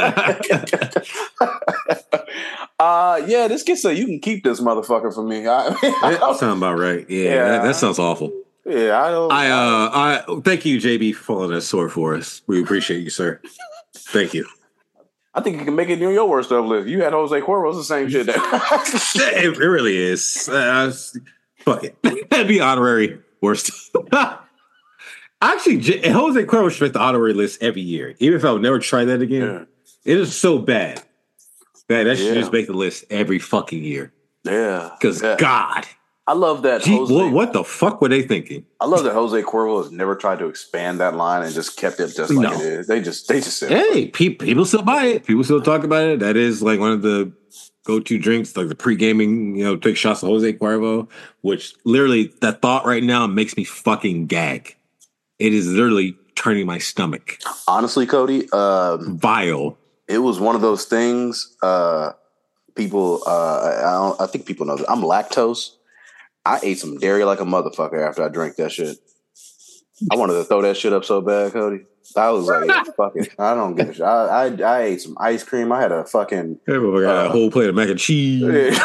uh, yeah, this gets a. You can keep this motherfucker for me. I, That sounds about right. Yeah, Yeah. That, that sounds awful. yeah, I don't. I uh, I thank you, J B, for following that sword for us. We appreciate you, sir. Thank you. I think you can make it near your worst of list. You had Jose Cuervo, it's the same shit. There. It, it really is. Uh, fuck it. That'd be honorary worst. Actually, J- Jose Cuervo should make the honorary list every year, even if I would never try that again. Yeah. It is so bad that that should Yeah. just make the list every fucking year. Yeah, Because yeah. God, I love that. gee, Jose, what, what the fuck were they thinking? I love that Jose Cuervo has never tried to expand that line and just kept it just like No. it is. They just, they just said, Hey, pe- people still buy it. People still talk about it. That is like one of the go-to drinks, like the pre-gaming, you know, take shots of Jose Cuervo, which literally that thought right now makes me fucking gag. It is literally turning my stomach. honestly, Cody, um, Vile. it was one of those things. Uh, people, uh, I, don't, I think people know that I'm lactose. I ate some dairy like a motherfucker after I drank that shit. I wanted to throw that shit up so bad, Cody. I was like, yeah, fuck it. I don't give a shit. I, I, I ate some ice cream. I had a fucking. Everybody got a Uh, whole plate of mac and cheese.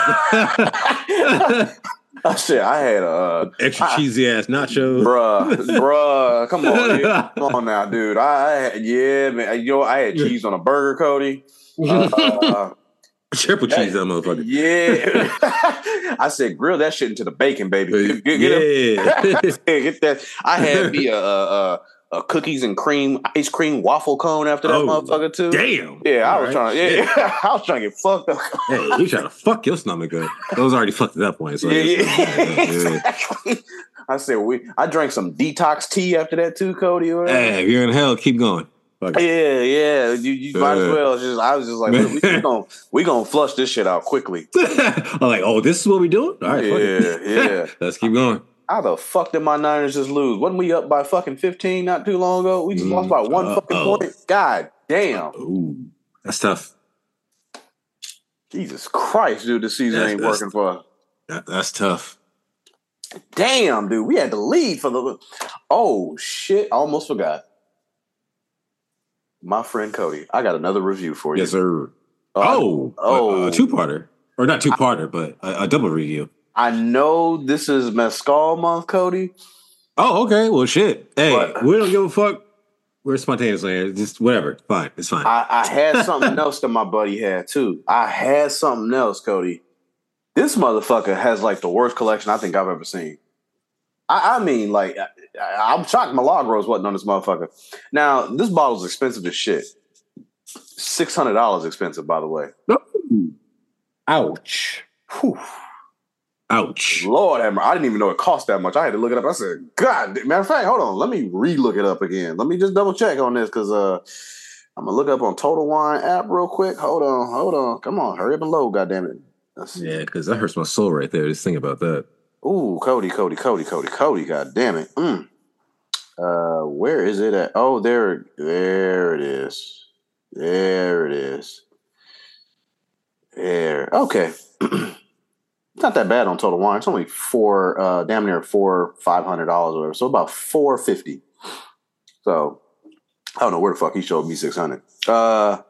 I said I had a Extra I- cheesy ass nachos. bruh, bruh. Come on, dude. Come on now, dude. I, I yeah, man. You know, I had cheese on a burger, Cody. Uh, Triple cheese, that motherfucker. yeah. I said, grill that shit into the bacon, baby. Get, get, get Yeah. get that. I had me a, a, a, a cookies and cream ice cream waffle cone after that Oh, motherfucker too. Damn. Yeah, I All was right. trying. Yeah, yeah, I was trying to get fucked up. Hey, you trying to fuck your stomach up. Those already fucked at that point. So yeah, it's- yeah, yeah. exactly. I said we. I drank some detox tea after that too, Cody. Or whatever. Hey, if you're in hell, keep going. Fuck it. Yeah, yeah. You, you might as Uh. well. Just I was just like, we, we gonna we gonna flush this shit out quickly. I'm like, oh, this is what we doing? All right, fuck it. Yeah, yeah. Let's keep going. How the fuck did my Niners just lose? Wasn't we up by fucking fifteen not too long ago? We just Mm, lost by one uh, fucking oh. point. God damn. Ooh, that's tough. Jesus Christ, dude, this season That's- ain't that's- working for us. That, that's tough. Damn, dude. We had to lead for the Oh shit. I almost forgot. My friend Cody, I got another review for you. Yes, sir. Uh, Oh, oh. a, a two-parter. Or not two-parter, but a, a double review. I know this is Mescal month, Cody. Oh, okay. Well, shit. Hey, What? we don't give a fuck. We're spontaneous here. Just whatever. Fine. It's fine. I, I had something else that my buddy had too. I had something else, Cody. This motherfucker has like the worst collection I think I've ever seen. I, I mean, like, I, I'm shocked Milagros wasn't on this motherfucker. Now, this bottle's expensive as shit. six hundred dollars expensive, by the way. Ooh. Ouch. Whew. Ouch. Lord, have mercy. I didn't even know it cost that much. I had to look it up. I said, God, matter of fact, hold on. Let me re-look it up again. Let me just double check on this because uh, I'm going to look up on Total Wine app real quick. Hold on, hold on. Come on, hurry up and load, goddammit. Let's see. Yeah, because that hurts my soul right there. Just think about that. Ooh, Cody, Cody, Cody, Cody, Cody, God damn it. Mm. Uh, where is it at? Oh, there, there it is. There it is. There. Okay. It's not that bad on Total Wine. It's only four, uh, damn near four, five hundred dollars or whatever. So about four fifty. So I don't know where the fuck he showed me six hundred. Uh,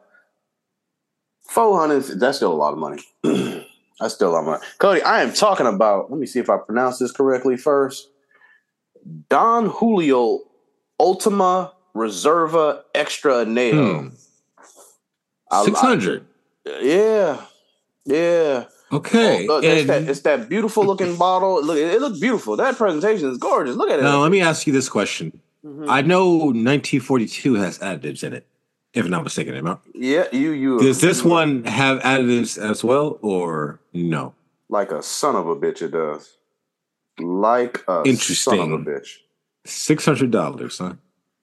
four hundred. That's still a lot of money. That's still a lot of money. Cody, I am talking about. Let me see if I pronounce this correctly first. Don Julio Ultima Reserva Extra Anejo. Hmm. Six hundred. Yeah, yeah. Okay, Oh, look, it's, and that, it's that beautiful looking bottle. Look, it, it looks beautiful. That presentation is gorgeous. Look at it. now let me ask you this question. Mhm. I know nineteen forty-two has additives in it, if I'm not mistaken. Am I- Yeah, you you. Does this one have additives as well, or no? Like a son of a bitch, it does. Like a Interesting. son of a bitch. Six hundred dollars, huh?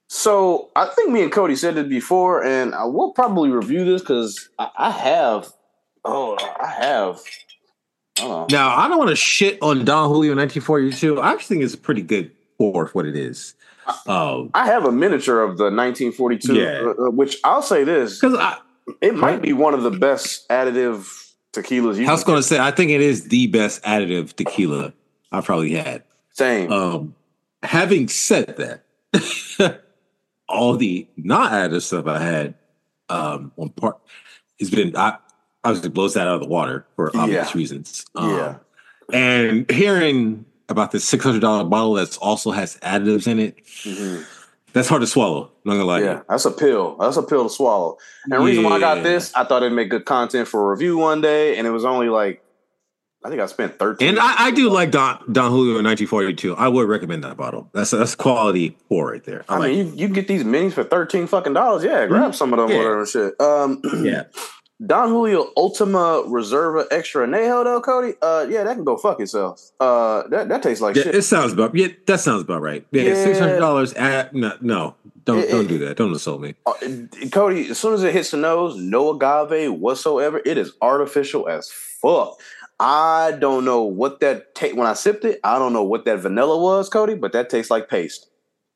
So I think me and Cody said it before, and I will probably review this because I, I have. Oh, I have. Hold on. Now I don't want to shit on Don Julio nineteen forty-two. I actually think it's a pretty good pour for what it is. Um, I have a miniature of the nineteen forty-two, Yeah. uh, which I'll say this: because I, it might be one of the best additive tequilas. You I was can going to get. say, I think it is the best additive tequila I've probably had. Same. Um, having said that, all the not additive stuff I had um, on part has been I obviously blows that out of the water for obvious Yeah. reasons. Um, Yeah. and hearing about this six hundred dollar bottle that also has additives in it, Mhm. that's hard to swallow. I'm not gonna lie. to Yeah, you. that's a pill. That's a pill to swallow. And the reason why I got Yeah. this, I thought it'd make good content for a review one day, and it was only like, I think I spent thirteen. And I, I do like Don Don Julio in nineteen forty-two. I would recommend that bottle. That's that's quality pour right there. I, I like mean, you, you can get these minis for thirteen fucking dollars. Yeah, grab Mhm. some of them, Yeah. whatever shit. Um, it. Yeah. Don Julio Ultima Reserva Extra Anejo, though, Cody. Uh, yeah, that can go fuck itself. Uh, that that tastes like Yeah, shit. it sounds about yeah. That sounds about right. Yeah, Yeah. six hundred dollars. At no, no, don't It- don't it- do that. Don't insult me. Uh, Cody, as soon as it hits the nose, no agave whatsoever. It is artificial as fuck. I don't know what that ta- when I sipped it. I don't know what that vanilla was, Cody, but that tastes like paste.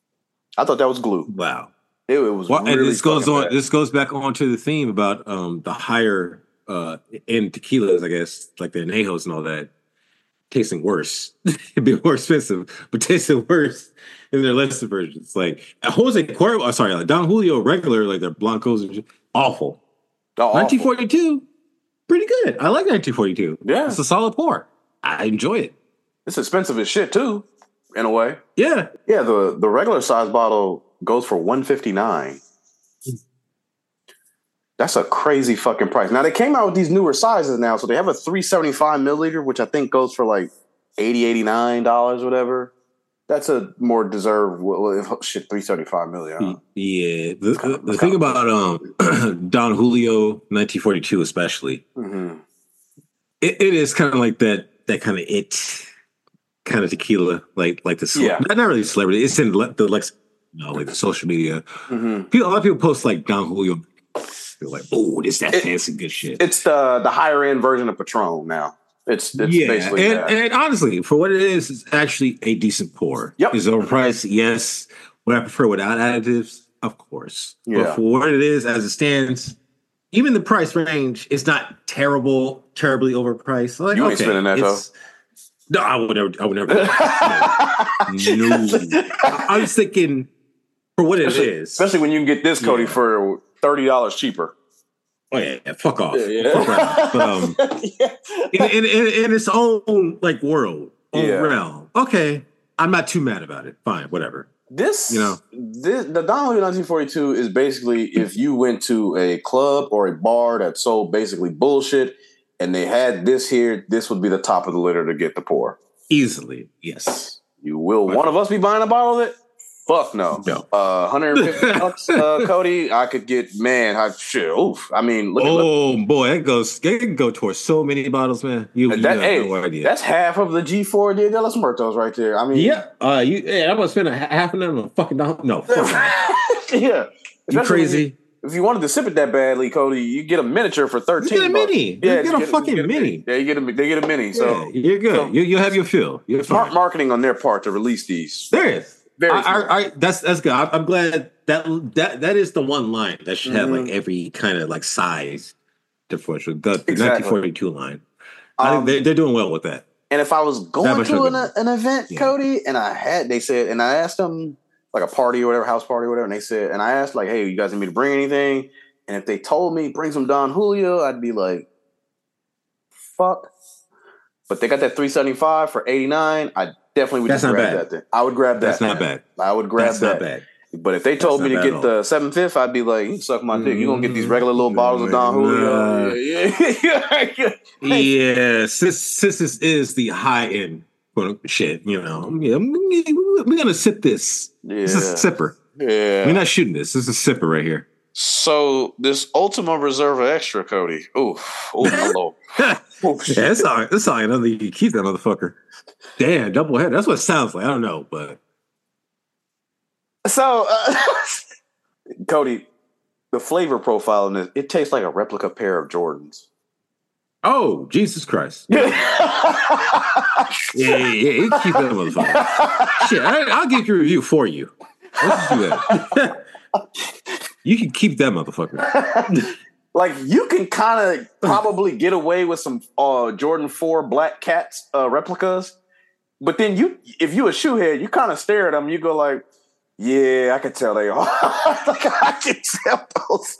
I thought that was glue. Wow. It, it was Well, really and this goes fucking on. bad. This goes back on to the theme about um the higher uh end tequilas, I guess, like the Anejos and all that, tasting worse. It'd be more expensive, but tasting worse in their lesser versions. Like Jose Cuervo, oh, sorry, like Don Julio regular, like their Blancos, and shit, awful. Oh, awful. nineteen forty-two, pretty good. I like nineteen forty-two. Yeah. It's a solid pour. I enjoy it. It's expensive as shit too, in a way. Yeah. Yeah, the the regular size bottle goes for one fifty-nine. That's a crazy fucking price. Now they came out with these newer sizes now, so they have a three seventy-five milliliter, which I think goes for like eighty, eighty-nine dollars, whatever. That's a more deserved. Well, if, shit, three seventy-five million. Huh? Yeah. The, kinda- the, the it's thing kinda- about um Don Julio nineteen forty-two, especially, Mm-hmm. it, it is kind of like that that kind of it kind of tequila, like like the cele- Yeah. not, not really celebrity. It's in le- the lex, no, like the social media. Mm-hmm. People, a lot of people post like Don Julio. They're like, oh, this that It- fancy good shit. It's the the higher end version of Patron now. It's it's yeah, basically and, that. and honestly, for what it is, it's actually a decent pour. Yep. Is it overpriced? Yes. Would I prefer without additives? Of course. Yeah. But for what it is, as it stands, even the price range is not terrible, terribly overpriced. Like, You ain't okay, spending that, it's- No, I would never. I would never. no. I, I was thinking for what it especially, is. especially when you can get this, Cody, Yeah. for thirty dollars cheaper. Oh yeah, yeah, fuck off. Yeah, yeah. Fuck off. But, um, in, in, in, in its own like world, own Yeah. realm. Okay, I'm not too mad about it. Fine, whatever. This, You know. this, the Don Julio nineteen forty-two is basically if you went to a club or a bar that sold basically bullshit and they had this here, this would be the top of the litter to get the pour. Easily, yes. You will one of us be buying a bottle of it? Fuck no. No. Uh, one hundred fifty bucks, uh, Cody. I could get man. I, shit. Oof. I mean, look. Oh look. boy, it goes. It can go towards so many bottles, man. You, you that, have hey, no idea. That's half of the G four Dia de los Muertos right there. I mean, yeah. Uh, you. Yeah, I'm gonna spend a half of them on fucking no. Fuck yeah. You crazy? If you, if you wanted to sip it that badly, Cody, you get a miniature for thirteen. You get a bucks. mini. Yeah, you get a get, fucking get a, mini. Yeah, you get a they get a mini. So yeah, you're good. So, you you have your fill. You're smart fine. marketing on their part to release these. There is. Very I, I, I, that's that's good. I, I'm glad that that that is the one line that should have mm-hmm. like every kind of like size differential. The, the exactly. nineteen forty-two line. I Um, think they're, they're doing well with that. And if I was going to an, an event, yeah. Cody, and I had, they said, and I asked them like a party or whatever, house party or whatever, and they said, and I asked like, hey, you guys need me to bring anything? And if they told me bring some Don Julio, I'd be like, fuck. But they got that three seventy-five for eighty-nine. I definitely would That's just not grab bad. that thing. I would grab that. That's not man. bad. I would grab That's that. not bad. But if they told That's me to get the seven fifth, I'd be like, you suck my dick. You're going to get these regular little bottles of Don Julio. Nah. Yeah, yeah, yeah. Yeah, since, since this is the high end shit, you know, yeah, we're going to sip this. Yeah. This is a sipper. Yeah. We're not shooting this. This is a sipper right here. So this Ultima Reserva Extra, Cody. Ooh, oh my lord. Oh, yeah, it's all right. It's all right. I think you keep that motherfucker. Damn, double head. That's what it sounds like. I don't know, but so uh, Cody, the flavor profile in this, it tastes like a replica pair of Jordans. Oh, Jesus Christ. yeah, yeah, yeah. You keep that motherfucker. Shit, I, I'll get your review for you. Let's do that. You can keep that motherfucker. Like, you can kind of probably get away with some uh, Jordan four Black Cats uh, replicas, but then you, if you a shoehead, you kind of stare at them. You go like, yeah, I can tell they are. Like, I can tell those.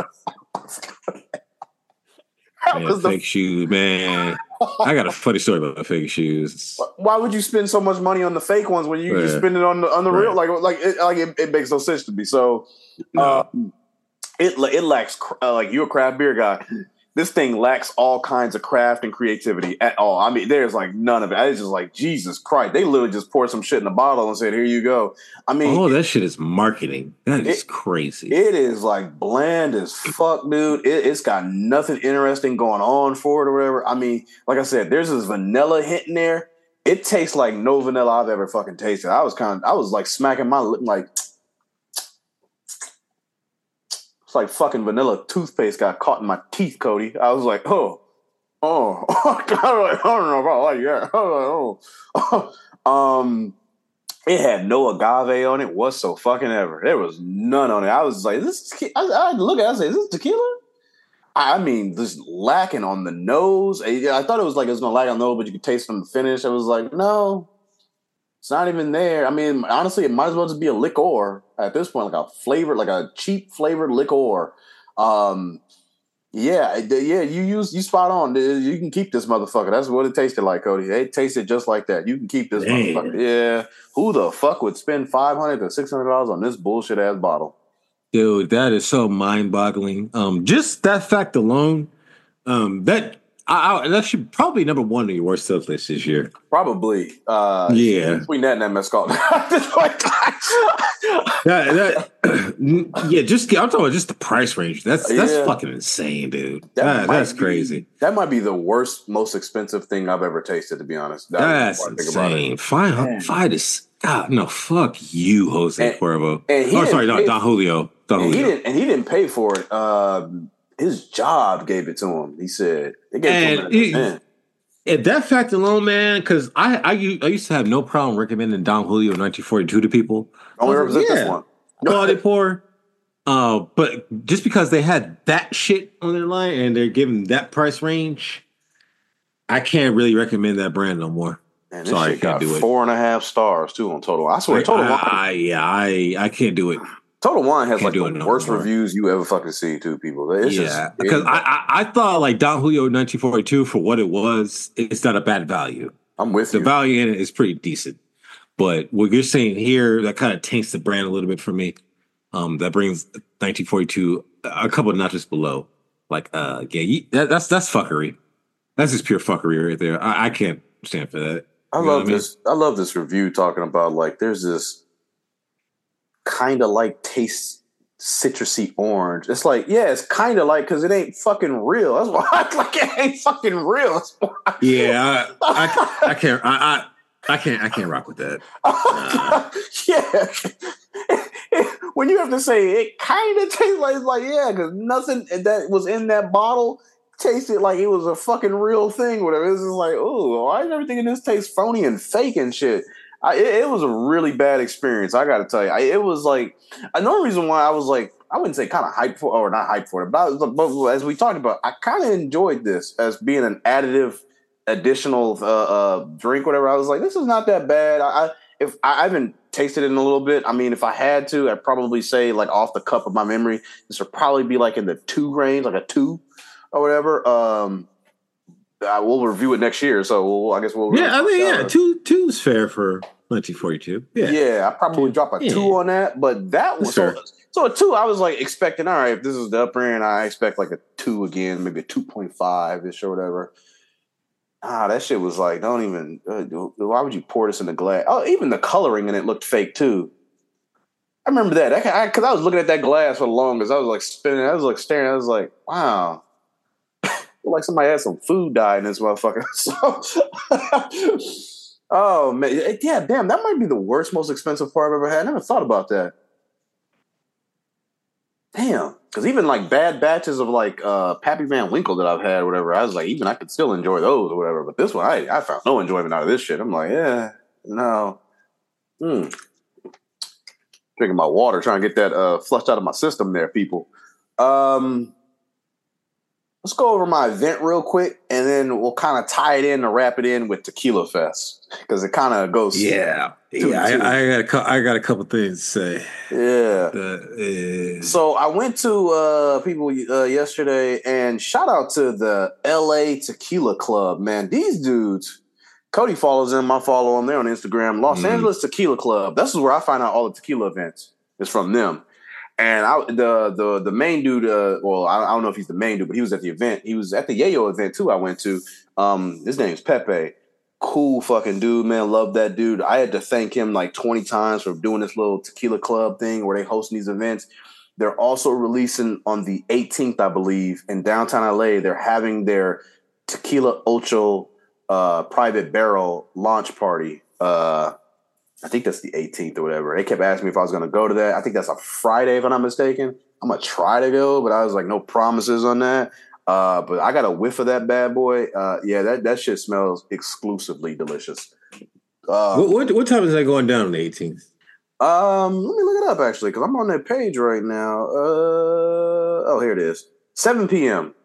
Man, fake the... shoes, man. I got a funny story about the fake shoes. Why would you spend so much money on the fake ones when you yeah. can spend it on the on the right. real? Like, like, it, like it, it makes no sense to me. So, no. uh, it it lacks uh, like you're a craft beer guy. This thing lacks all kinds of craft and creativity at all. I mean, there's like none of it. It's just like, Jesus Christ. They literally just poured some shit in a bottle and said, here you go. I mean, oh, that shit is marketing. That is it, crazy. It is like bland as fuck, dude. It, it's got nothing interesting going on for it or whatever. I mean, like I said, there's this vanilla hint in there. It tastes like no vanilla I've ever fucking tasted. I was kind of, I was like smacking my lip, like, it's like fucking vanilla toothpaste got caught in my teeth, Cody. I was like, oh, oh, I don't know if I like that. Oh, oh. um, it had no agave on it whatsoever. There was none on it. I was like, this is, I, I look at it, I say, is this tequila? I mean, just lacking on the nose. I, I thought it was like it was gonna lack on the nose, but you could taste from the finish. I was like, no, it's not even there. I mean, honestly, it might as well just be a liqueur at this point, like a flavored, like a cheap flavored liqueur. Um, yeah, yeah, you use you spot on. You can keep this motherfucker. That's what it tasted like, Cody. It tasted just like that. You can keep this Damn. motherfucker. Yeah, who the fuck would spend five hundred to six hundred dollars on this bullshit ass bottle? Dude, that is so mind-boggling. Um, just that fact alone, um, that I, I, that should probably number one on your worst sales list this year. Probably. Uh, yeah. Between that and that mezcal. that, that, yeah, just I'm talking about just the price range. That's that's yeah. fucking insane, dude. That that, that's be, crazy. That might be the worst, most expensive thing I've ever tasted, to be honest. That that's insane. Five, five is God, no, fuck you, Jose and, Cuervo. And oh, sorry, Don, Don Julio. Don and Julio. He didn't, and he didn't pay for it. Uh, his job gave it to him. He said they gave and it to him. Man. And that fact alone, man, because I, I I used to have no problem recommending Don Julio nineteen forty-two to people. Only represent yeah. this one. Quality pour. Uh, but just because they had that shit on their line and they're giving that price range, I can't really recommend that brand no more. Man, this Sorry, shit I can't got do it. Four and a half stars too on Total. I swear, Total I, Wine. I, yeah, I I can't do it. Total Wine has like the no worst more. reviews you ever fucking see, too, people. It's yeah, just, because I, I I thought like Don Julio nineteen forty-two for what it was, it's not a bad value. I'm with the you. The value in it is pretty decent, but what you're saying here that kind of taints the brand a little bit for me. Um, that brings nineteen forty-two a couple of notches below. Like, uh, yeah, you, that, that's that's fuckery. That's just pure fuckery right there. I, I can't stand for that. I You know love what I mean? this. I love this review talking about like there's this kind of like taste citrusy orange. It's like, yeah, it's kind of like because it ain't fucking real. That's why I like it ain't fucking real. That's why. Yeah, I, I, I can't. I, I I can't. I can't rock with that. Uh, yeah. When you have to say it kind of tastes like, it's like yeah, because nothing that was in that bottle tasted like it was a fucking real thing. Whatever. It's just like, oh, why does everything in this taste phony and fake and shit? I, it, it was a really bad experience. I got to tell you, I, it was like another reason why I was like, I wouldn't say kind of hyped for, or not hyped for it, but, I was, but as we talked about, I kind of enjoyed this as being an additive, additional uh, uh, drink, whatever. I was like, this is not that bad. I, I if I, I haven't tasted it in a little bit. I mean, if I had to, I'd probably say like off the cup of my memory, this would probably be like in the two range, like a two or whatever. Um, I will review it next year, so we'll, I guess we'll. Yeah, I mean, yeah, two two is fair for nineteen forty-two. Yeah, yeah, I probably drop a Yeah. two on that, but that was so, fair. so a two. I was like expecting, all right, if this is the upper end, I expect like a two again, maybe a two point five ish or whatever. Ah, that shit was like, don't even. Uh, why would you pour this in the glass? Oh, even the coloring in it looked fake too. I remember that because I, I, I was looking at that glass for the longest. I was like spinning. I was like staring. I was like, wow. Like somebody had some food dye in this motherfucker. So, oh man, yeah, damn, that might be the worst, most expensive part I've ever had. I never thought about that. Damn, because even like bad batches of like uh, Pappy Van Winkle that I've had, or whatever, I was like, even I could still enjoy those or whatever. But this one, I I found no enjoyment out of this shit. I'm like, yeah, no. Hmm. Drinking my water, trying to get that uh, flushed out of my system there, people. Um. Let's go over my event real quick, and then we'll kind of tie it in or wrap it in with Tequila Fest because it kind of goes. Yeah, two yeah. to two. I, I got a, cou- I got a couple things to say. Yeah. Uh, uh, So I went to uh, people uh, yesterday, and shout out to the L A Tequila Club. Man, these dudes. Cody follows them. I follow them. They're on Instagram. Los Mhm. Angeles Tequila Club. This is where I find out all the tequila events. It's from them. And I, the the the main dude, uh, well, I, I don't know if he's the main dude, but he was at the event. He was at the Yayo event too. I went to. Um, his name's Pepe. Cool fucking dude, man. Love that dude. I had to thank him like twenty times for doing this little tequila club thing where they host these events. They're also releasing on the eighteenth, I believe, in downtown L A. They're having their Tequila Ocho uh, private barrel launch party. Uh, I think that's the eighteenth or whatever. They kept asking me if I was going to go to that. I think that's a Friday, if I'm not mistaken. I'm going to try to go, but I was like, no promises on that. Uh, but I got a whiff of that bad boy. Uh, yeah, that, that shit smells exclusively delicious. Uh, what, what what time is that going down on the eighteenth? um, let me look it up, actually, because I'm on that page right now. Uh, oh, here it is. seven p.m.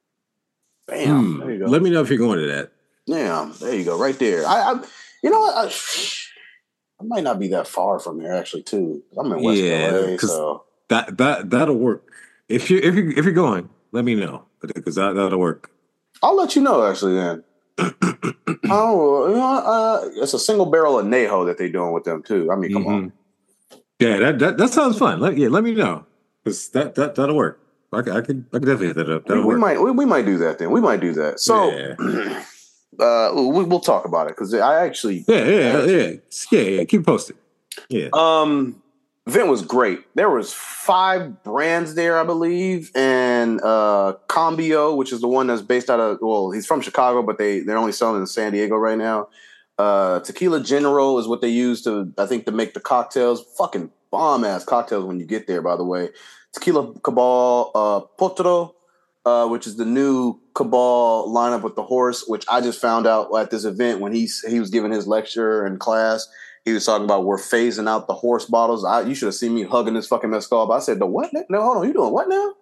Bam. Hmm. There you go. Let me know if you're going to that. Damn. There you go. Right there. I, I you know what? I, I might not be that far from here, actually, too. I'm in West Yeah, L A, 'cause so That that that'll work. If you if you if you're going, let me know because that that'll work. I'll let you know, actually, then. Oh, you know, uh, it's a single barrel of Neho that they're doing with them, too. I mean, come Mhm. on. Yeah, that, that that sounds fun. Let, yeah, let me know because that that that'll work. I can I can I can definitely hit that up. We, That'll we work. might we, we might do that then. We might do that. So Yeah. uh, we, we'll talk about it because I actually Yeah, yeah, yeah, yeah, yeah. Keep posted. Yeah. um event was great. There was five brands there, I believe, and uh Combio, which is the one that's based out of well, he's from Chicago, but they they're only selling in San Diego right now. Uh, Tequila General is what they use to, I think, to make the cocktails. Fucking bomb ass cocktails when you get there, by the way. Tequila Cabal uh, Potro, uh, which is the new Cabal lineup with the horse, which I just found out at this event when he's, he was giving his lecture in class. He was talking about we're phasing out the horse bottles. I, you should have seen me hugging this fucking mezcal. But I said, the what? No, hold on. You doing what now?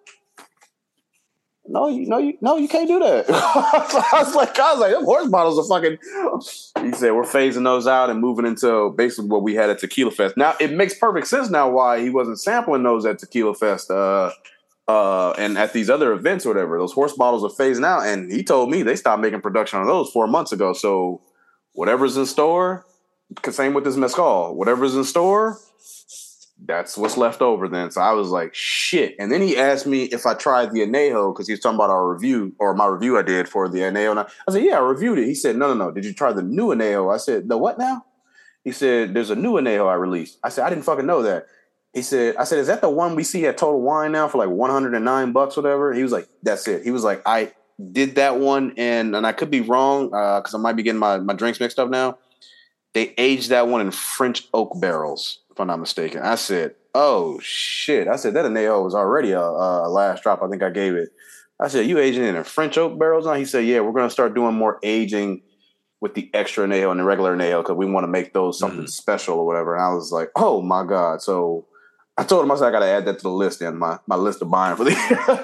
No, you no, you no, you can't do that. I was like, I was like, them horse bottles are fucking. He said we're phasing those out and moving into basically what we had at Tequila Fest. Now it makes perfect sense now why he wasn't sampling those at Tequila Fest, uh, uh, and at these other events or whatever. Those horse bottles are phasing out, and he told me they stopped making production on those four months ago. So whatever's in store, same with this mezcal. Whatever's in store, that's what's left over then. So I was like, shit. And then he asked me if I tried the Anejo because he was talking about our review or my review I did for the Anejo. And I, I said, yeah, I reviewed it. He said, no, no, no. Did you try the new Anejo? I said, the what now? He said, there's a new Anejo I released. I said, I didn't fucking know that. He said, I said, is that the one we see at Total Wine now for like one hundred nine bucks, whatever? He was like, that's it. He was like, I did that one and, and I could be wrong because uh, I might be getting my, my drinks mixed up now. They aged that one in French oak barrels, if I'm not mistaken. I said, oh, shit. I said, that Anejo was already a, a last drop. I think I gave it. I said, you aging it in French oak barrels now? He said, yeah, we're going to start doing more aging with the extra Anejo and the regular Anejo because we want to make those something mm. special or whatever. And I was like, oh, my God. So I told him, I said, I got to add that to the list and my, my list of buying for the year.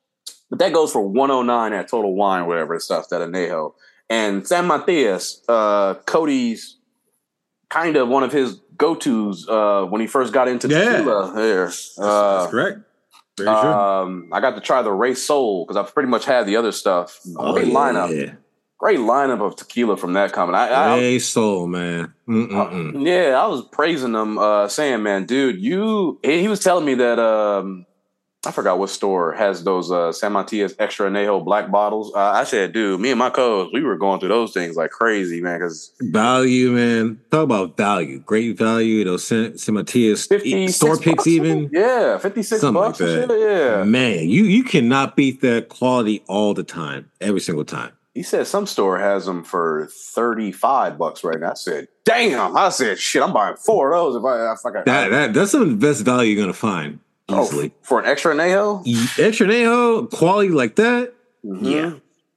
But that goes for one oh nine at Total Wine, whatever it stuff, that Anejo. And San Matias, uh, Cody's kind of one of his go-tos uh, when he first got into yeah. tequila there. That's, uh, that's correct. Very um, I got to try the Ray Soul because I've pretty much had the other stuff. Oh, Great yeah. lineup. Great lineup of tequila from that company. I, Ray I, Soul, man. Uh, yeah, I was praising him, uh, saying, man, dude, you... He was telling me that... Um, I forgot what store has those uh, San Matias Extra Anejo black bottles. Uh, I said, dude, me and my co-host, we were going through those things like crazy, man. Because value, man. Talk about value. Great value. Those San, San Matias store picks, even. Yeah, fifty-six Something bucks. Like and shit, yeah, man, you you cannot beat that quality all the time, every single time. He said some store has them for thirty-five bucks right now. I said, damn. I said, shit, I'm buying four of those if I if I got that, that. That's some of the best value you're gonna find. Easily. Oh, for an extra Anejo? Extra Anejo, quality like that? Mm-hmm. Yeah.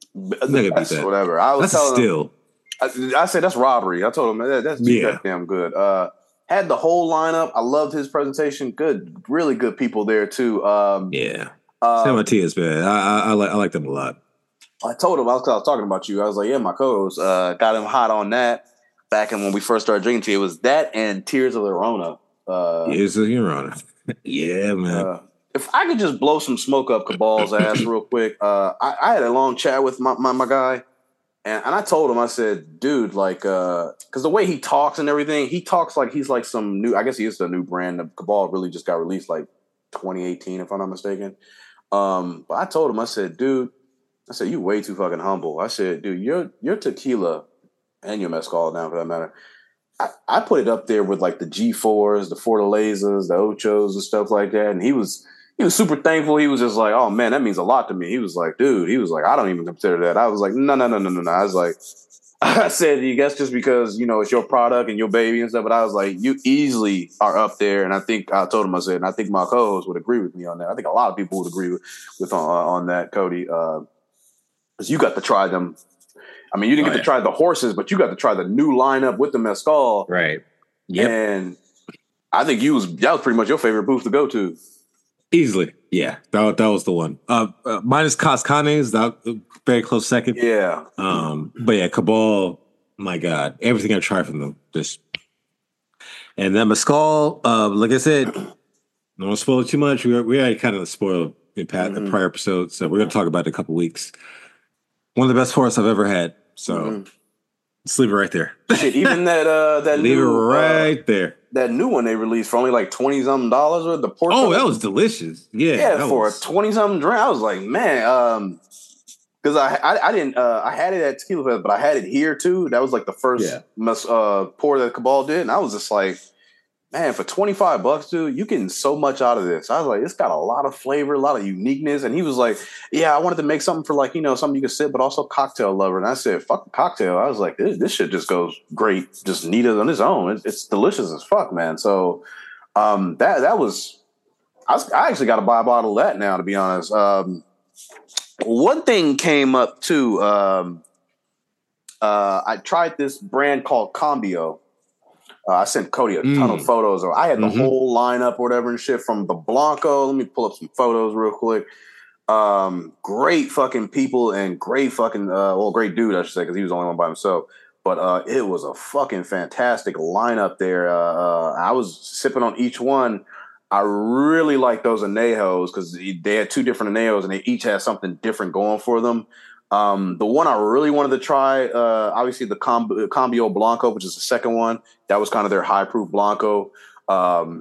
The best, that. Whatever. I was that's telling still. him, I, I said, that's robbery. I told him, that, that's yeah. damn good. Uh, had the whole lineup. I loved his presentation. Good, really good people there, too. Um, yeah. Uh, San Matias, man. I, I, I, like, I like them a lot. I told him, I was, I was talking about you. I was like, yeah, my co-host uh, got him hot on that back in when we first started drinking tea. It was that and Tears of the Rona. Uh, Tears of the Rona. Yeah, man. Uh, if I could just blow some smoke up Cabal's ass real quick, uh, I, I had a long chat with my, my, my guy, and, and I told him, I said, dude, like, because uh, the way he talks and everything, he talks like he's like some new, I guess he is a new brand. Cabal really just got released like twenty eighteen, if I'm not mistaken. Um, but I told him, I said, dude, I said, you way too fucking humble. I said, dude, your your tequila and your mezcal now for that matter, I, I put it up there with like the G fours, the Fortalezas, the Ochos and stuff like that. And he was he was super thankful. He was just like, oh man, that means a lot to me. He was like, dude, he was like, I don't even consider that. I was like, no, no, no, no, no, no. I was like, I said, you guess just because, you know, it's your product and your baby and stuff. But I was like, you easily are up there. And I think I told him, I said, and I think my co-host would agree with me on that. I think a lot of people would agree with, with on, on that, Cody. Uh, because you got to try them. I mean, you didn't oh, get yeah. to try the horses, but you got to try the new lineup with the mezcal. Right. Yeah. And I think you was that was pretty much your favorite booth to go to. Easily. Yeah. That, that was the one. Uh, uh, minus Cascanes, that very close second. Yeah. Um, but yeah, Cabal, my God. Everything I tried from them. Just and then mezcal, uh, like I said, don't want to spoil it too much. We we already kind of spoiled in past, mm-hmm. prior episodes, so we're gonna talk about it in a couple weeks. One of the best forests I've ever had. So mm-hmm. let's leave it right there. Shit, even that uh that leave new, it right uh, there. That new one they released for only like twenty something dollars or the pork. Oh, that was delicious. Yeah, yeah, for was... a twenty something drink. I was like, man, um, because I, I I didn't uh I had it at Tequila Fest, but I had it here too. That was like the first yeah. mes- uh pour that Cabal did, and I was just like, man, for twenty-five bucks, dude, you getting so much out of this. I was like, it's got a lot of flavor, a lot of uniqueness. And he was like, yeah, I wanted to make something for like, you know, something you could sip, but also cocktail lover. And I said, fuck the cocktail. I was like, this, this shit just goes great, just neat on its own. It's, it's delicious as fuck, man. So um, that that was, I, was, I actually got to buy a bottle of that now, to be honest. Um, one thing came up too. Um, uh, I tried this brand called Combio. Uh, I sent Cody a ton mm. of photos. Or I had the mm-hmm. whole lineup or whatever and shit from the Blanco. Let me pull up some photos real quick. Um, great fucking people and great fucking, uh, well, great dude, I should say, because he was the only one by himself. But uh, it was a fucking fantastic lineup there. Uh, uh, I was sipping on each one. I really like those Anejos because they had two different Anejos and they each had something different going for them. Um, the one I really wanted to try, uh, obviously the Com- Combio Blanco, which is the second one. That was kind of their high proof Blanco. Um,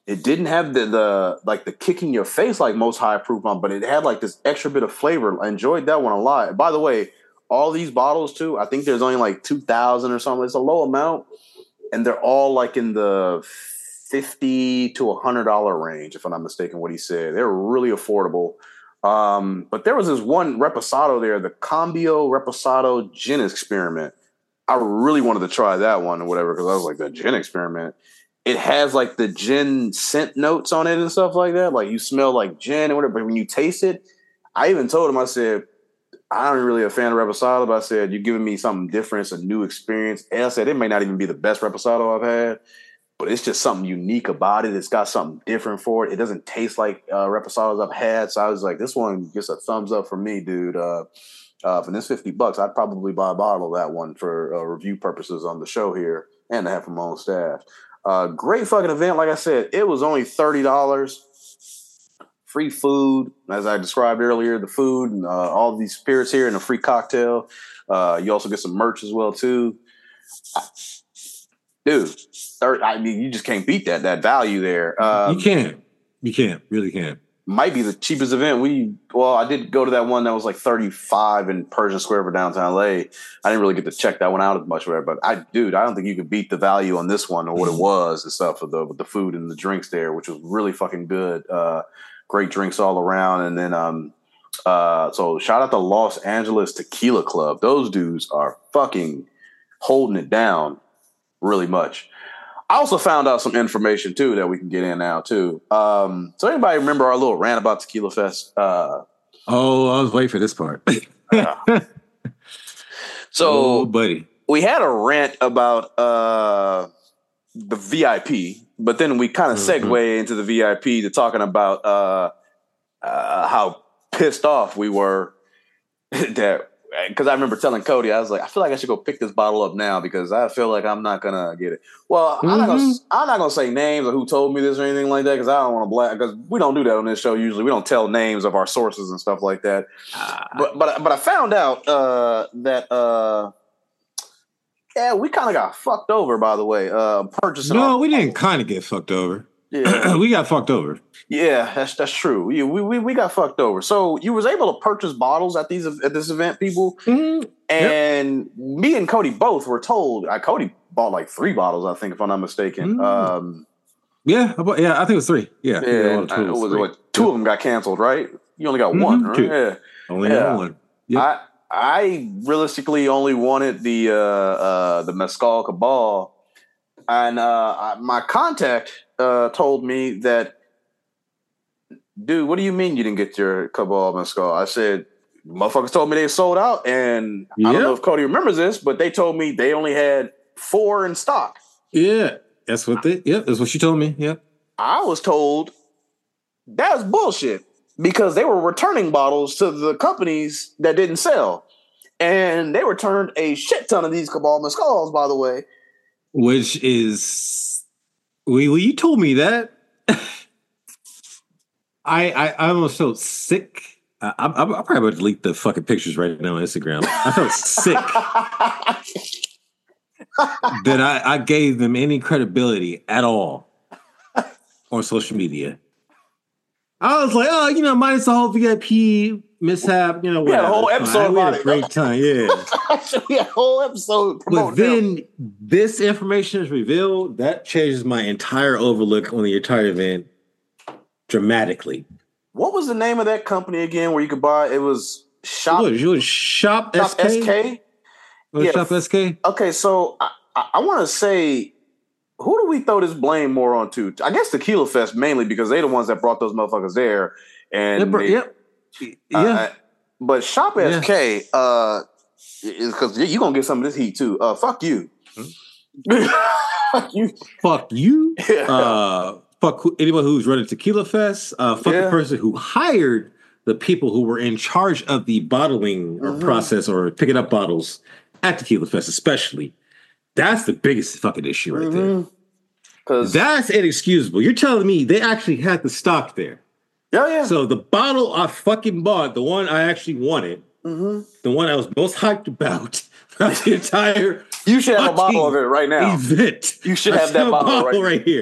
it didn't have the, the like the kick in your face like most high proof on, but it had like this extra bit of flavor. I enjoyed that one a lot. By the way, all these bottles too, I think there's only like two thousand or something. It's a low amount, and they're all like in the fifty to a hundred dollar range, if I'm not mistaken. What he said, they're really affordable. Um, but there was this one Reposado there, the Cambio Reposado Gin Experiment. I really wanted to try that one or whatever because I was like, the gin experiment. It has like the gin scent notes on it and stuff like that. Like you smell like gin and whatever. But when you taste it, I even told him, I said, I'm not really a fan of Reposado, but I said, you're giving me something different. It's a new experience. And I said, it may not even be the best Reposado I've had, but it's just something unique about it. It's got something different for it. It doesn't taste like uh, Reposados I've had. So I was like, this one gets a thumbs up for me, dude. Uh, uh, for this fifty bucks, I'd probably buy a bottle of that one for uh, review purposes on the show here and to have for my own staff. Uh, great fucking event. Like I said, it was only thirty dollars. Free food, as I described earlier, the food and uh, all these spirits here and a free cocktail. Uh, you also get some merch as well, too. I, dude, third, I mean, you just can't beat that, that value there. Um, you can't. You can't. Really can't. Might be the cheapest event. We Well, I did go to that one that was like thirty-five in Persian Square for downtown L A. I didn't really get to check that one out as much, whatever. But I, dude, I don't think you could beat the value on this one or what it was and stuff with the with the food and the drinks there, which was really fucking good. Uh, great drinks all around, and then um, uh, so shout out to Los Angeles Tequila Club. Those dudes are fucking holding it down really much. I also found out some information too that we can get in now too. Um, so anybody remember our little rant about Tequila Fest? Uh, oh, I was waiting for this part. uh, so, oh, buddy, we had a rant about uh, the V I P, but then we kind of segue mm-hmm. into the V I P to talking about uh, uh, how pissed off we were that. Because I remember telling Cody, I was like, I feel like I should go pick this bottle up now because I feel like I'm not gonna get it. Well, mm-hmm. I'm not gonna, I'm not gonna say names or who told me this or anything like that because I don't want to black. Because we don't do that on this show usually. We don't tell names of our sources and stuff like that. Uh, but but but I found out uh, that uh, yeah, we kind of got fucked over. By the way, uh, purchasing. No, our- we didn't kind of get fucked over. Yeah. We got fucked over. Yeah, that's that's true. We, we we got fucked over. So you was able to purchase bottles at these at this event, people, mm-hmm. and yep. me and Cody both were told. I Cody bought like three bottles, I think, if I'm not mistaken. Mm-hmm. Um, yeah, I bought, yeah, I think it was three. Yeah, yeah, yeah it was, was what, two yeah. of them got canceled, right? You only got mm-hmm. one, right? Two. Yeah, only yeah. got one. Yep. I I realistically only wanted the uh, uh, the Mezcal Cabal, and uh, my contact. Uh, told me that, dude, what do you mean you didn't get your Cabal Mezcal? I said, motherfuckers told me they sold out, and yep. I don't know if Cody remembers this, but they told me they only had four in stock. Yeah, that's what they. Yeah, that's what she told me. Yeah, I was told that's bullshit because they were returning bottles to the companies that didn't sell, and they returned a shit ton of these Cabal Mezcals, by the way, which is. Well, you told me that. I, I I almost felt sick. I, I, I'm probably about to delete the fucking pictures right now on Instagram. I felt sick that I, I gave them any credibility at all on social media. I was like, oh, you know, minus the whole V I P mishap, you know, we had a whole episode we about had a it. great time, yeah. We had a whole episode. But then them. This information is revealed. That changes my entire overlook on the entire event dramatically. What was the name of that company again? Where you could buy? It was Shop. It was, it was Shop, Shop S K. S K? Was yeah. Shop S K. Okay, so I, I, I want to say. Who do we throw this blame more on to? I guess Tequila Fest mainly because they're the ones that brought those motherfuckers there. And brought, they, yep. Uh, yeah. But Shop yeah. S K uh, is because you're going to get some of this heat too. Uh, fuck you. Hmm? fuck you. Fuck you. Yeah. Uh, fuck who, anyone who's running Tequila Fest. Uh, fuck yeah. the person who hired the people who were in charge of the bottling mm-hmm. or process or picking up bottles at Tequila Fest, especially. That's the biggest fucking issue right mm-hmm. there. Because that's inexcusable. You're telling me they actually had the stock there. Yeah, yeah. So the bottle I fucking bought, the one I actually wanted, mm-hmm. the one I was most hyped about, throughout the entire you should have a bottle of it right now. Event. You should have that bottle, bottle right, right here.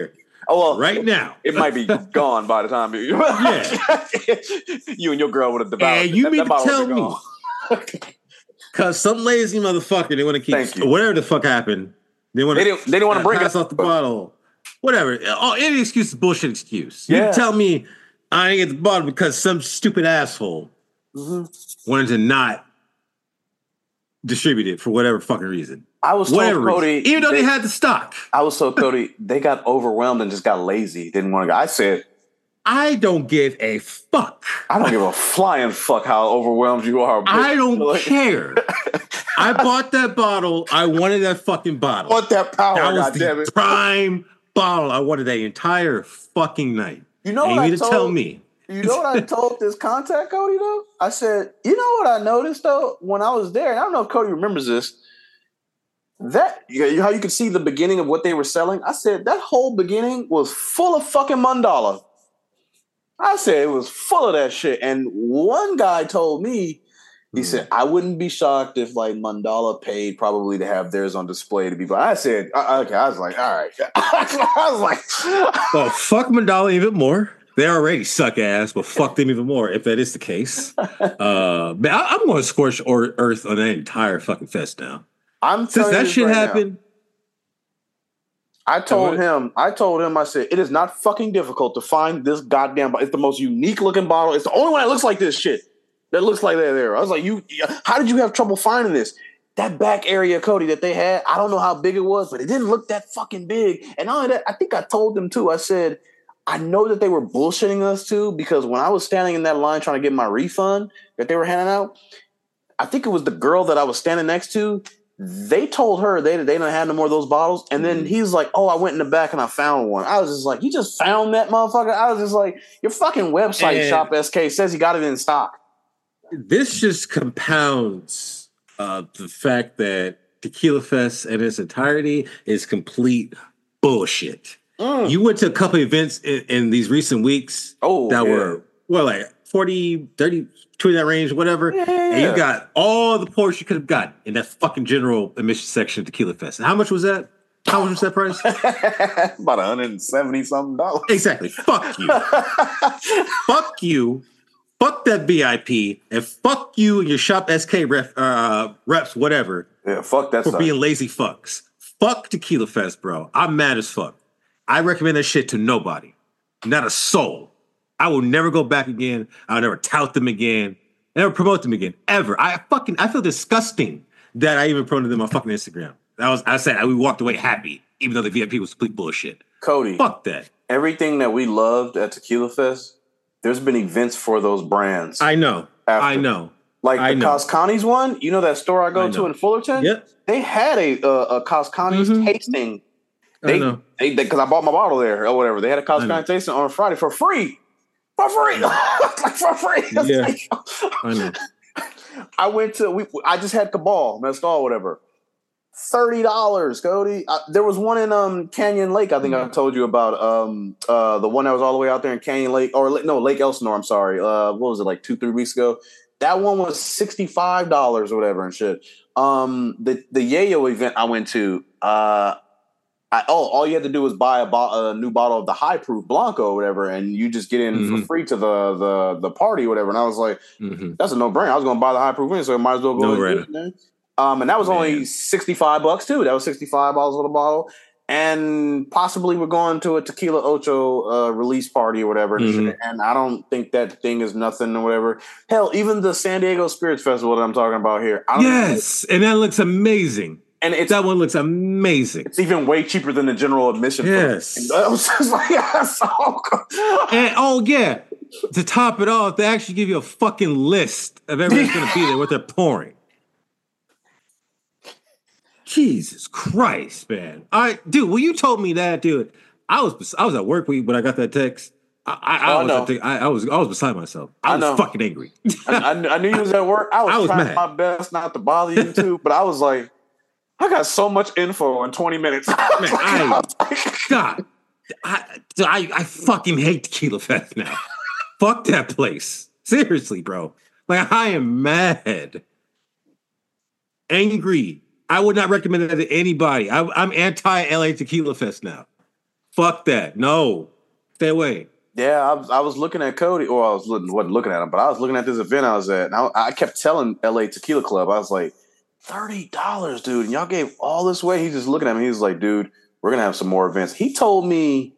Oh well, right now. It might be gone by the time you, yeah. you and your girl would have devoured. And you that, mean that to tell me, because some lazy motherfucker they want to keep whatever the fuck happened. They want they didn't. They didn't want to bring pass it off the bottle. Whatever. Oh, any excuse is bullshit excuse. You yeah. tell me I didn't get the bottle because some stupid asshole mm-hmm. wanted to not distribute it for whatever fucking reason. I was told, whatever Cody, reason. Even though they, they had the stock. I was told, Cody, they got overwhelmed and just got lazy. Didn't want to go. I said, I don't give a fuck. I don't give a flying fuck how overwhelmed you are. Bitch. I don't like, care. I bought that bottle. I wanted that fucking bottle. I want that power, that was goddammit. The prime bottle I wanted that entire fucking night. You know and what you I mean told, to tell me. You know what I told this contact, Cody, though? I said, you know what I noticed, though, when I was there, and I don't know if Cody remembers this, that, you know, how you could see the beginning of what they were selling? I said, that whole beginning was full of fucking Mandala. I said it was full of that shit. And one guy told me, he mm. said, I wouldn't be shocked if like Mandala paid probably to have theirs on display to be. But I said, okay, I was like, all right. I was like, well, fuck Mandala even more. They already suck ass, but fuck them even more if that is the case. Uh, but I, I'm going to scorch or earth on that entire fucking fest now. I'm Since that shit right happened. Now. I told him, I told him, I said, it is not fucking difficult to find this goddamn bottle. It's the most unique looking bottle. It's the only one that looks like this shit. That looks like that there. I was like, you, how did you have trouble finding this? That back area, Cody, that they had, I don't know how big it was, but it didn't look that fucking big. And not only that, I think I told them too, I said, I know that they were bullshitting us too, because when I was standing in that line trying to get my refund that they were handing out, I think it was the girl that I was standing next to. They told her they, they didn't have no more of those bottles. And then he's like, oh, I went in the back and I found one. I was just like, you just found that motherfucker? I was just like, your fucking website, and Shop S K, says you got it in stock. This just compounds uh, the fact that Tequila Fest in its entirety is complete bullshit. Mm. You went to a couple events in, in these recent weeks oh, that yeah. were, well, like forty, thirty, between that range, whatever. Yeah. And you got all the pours you could have gotten in that fucking general admission section of Tequila Fest. And how much was that? How much was that price? About one hundred seventy something dollars. Exactly. Fuck you. Fuck you. Fuck that V I P. And fuck you and your Shop S K ref, uh, reps, whatever. Yeah, fuck that For stuff. being lazy fucks. Fuck Tequila Fest, bro. I'm mad as fuck. I recommend that shit to nobody. Not a soul. I will never go back again. I'll never tout them again. Never promote them again. Ever. I fucking I feel disgusting that I even promoted them on fucking Instagram. That was I said we walked away happy, even though the V I P was complete bullshit. Cody. Fuck that. Everything that we loved at Tequila Fest, there's been events for those brands. I know. After. I know. Like I the know. Coscani's one, you know that store I go I to in Fullerton? Yep. They had a uh, a Coscani's mm-hmm. tasting. They, I know. They because I bought my bottle there or whatever. They had a Coscani tasting on Friday for free. For free. Like for free. Yeah. Like, I know. I went to we I just had Cabal, Mescal, whatever. thirty dollars, Cody. I, there was one in um Canyon Lake, I think mm-hmm. I told you about. Um uh the one that was all the way out there in Canyon Lake, or no, Lake Elsinore, I'm sorry. Uh what was it, like two, three weeks ago? That one was sixty-five dollars or whatever and shit. Um the, the Yayo event I went to, uh I, oh, all you had to do was buy a, bo- a new bottle of the high proof Blanco or whatever, and you just get in mm-hmm. for free to the the the party or whatever. And I was like, mm-hmm. that's a no brainer. I was going to buy the high proof in, so I might as well go. No brainer. Um, and that was Man. only sixty-five bucks too. That was sixty-five dollars for the bottle, and possibly we're going to a Tequila Ocho uh, release party or whatever. Mm-hmm. And I don't think that thing is nothing or whatever. Hell, even the San Diego Spirits Festival that I'm talking about here. I don't yes, and that looks amazing. And it's, that one looks amazing. It's even way cheaper than the general admission. Yes. And I was just like, yeah, so and oh yeah, to top it off, they actually give you a fucking list of everyone's going to be there, what they're pouring. Jesus Christ, man! I dude, when you told me that, dude, I was I was at work when I got that text. I, I, I, oh, was, I, think, I, I was I was beside myself. I, I was know. fucking angry. I, I, I knew you was at work. I was, I was trying mad. my best not to bother you too, but I was like, I got so much info in twenty minutes. Man, I, God, I, I, I fucking hate Tequila Fest now. Fuck that place. Seriously, bro. Like, I am mad. Angry. I would not recommend that to anybody. I, I'm anti-L A Tequila Fest now. Fuck that. No. Stay away. Yeah, I was, I was looking at Cody, or I was looking, wasn't looking at him, but I was looking at this event I was at, and I, I kept telling L A Tequila Club, I was like, thirty dollars, dude, and y'all gave all this away? He's just looking at me. He's like, dude, we're going to have some more events. He told me,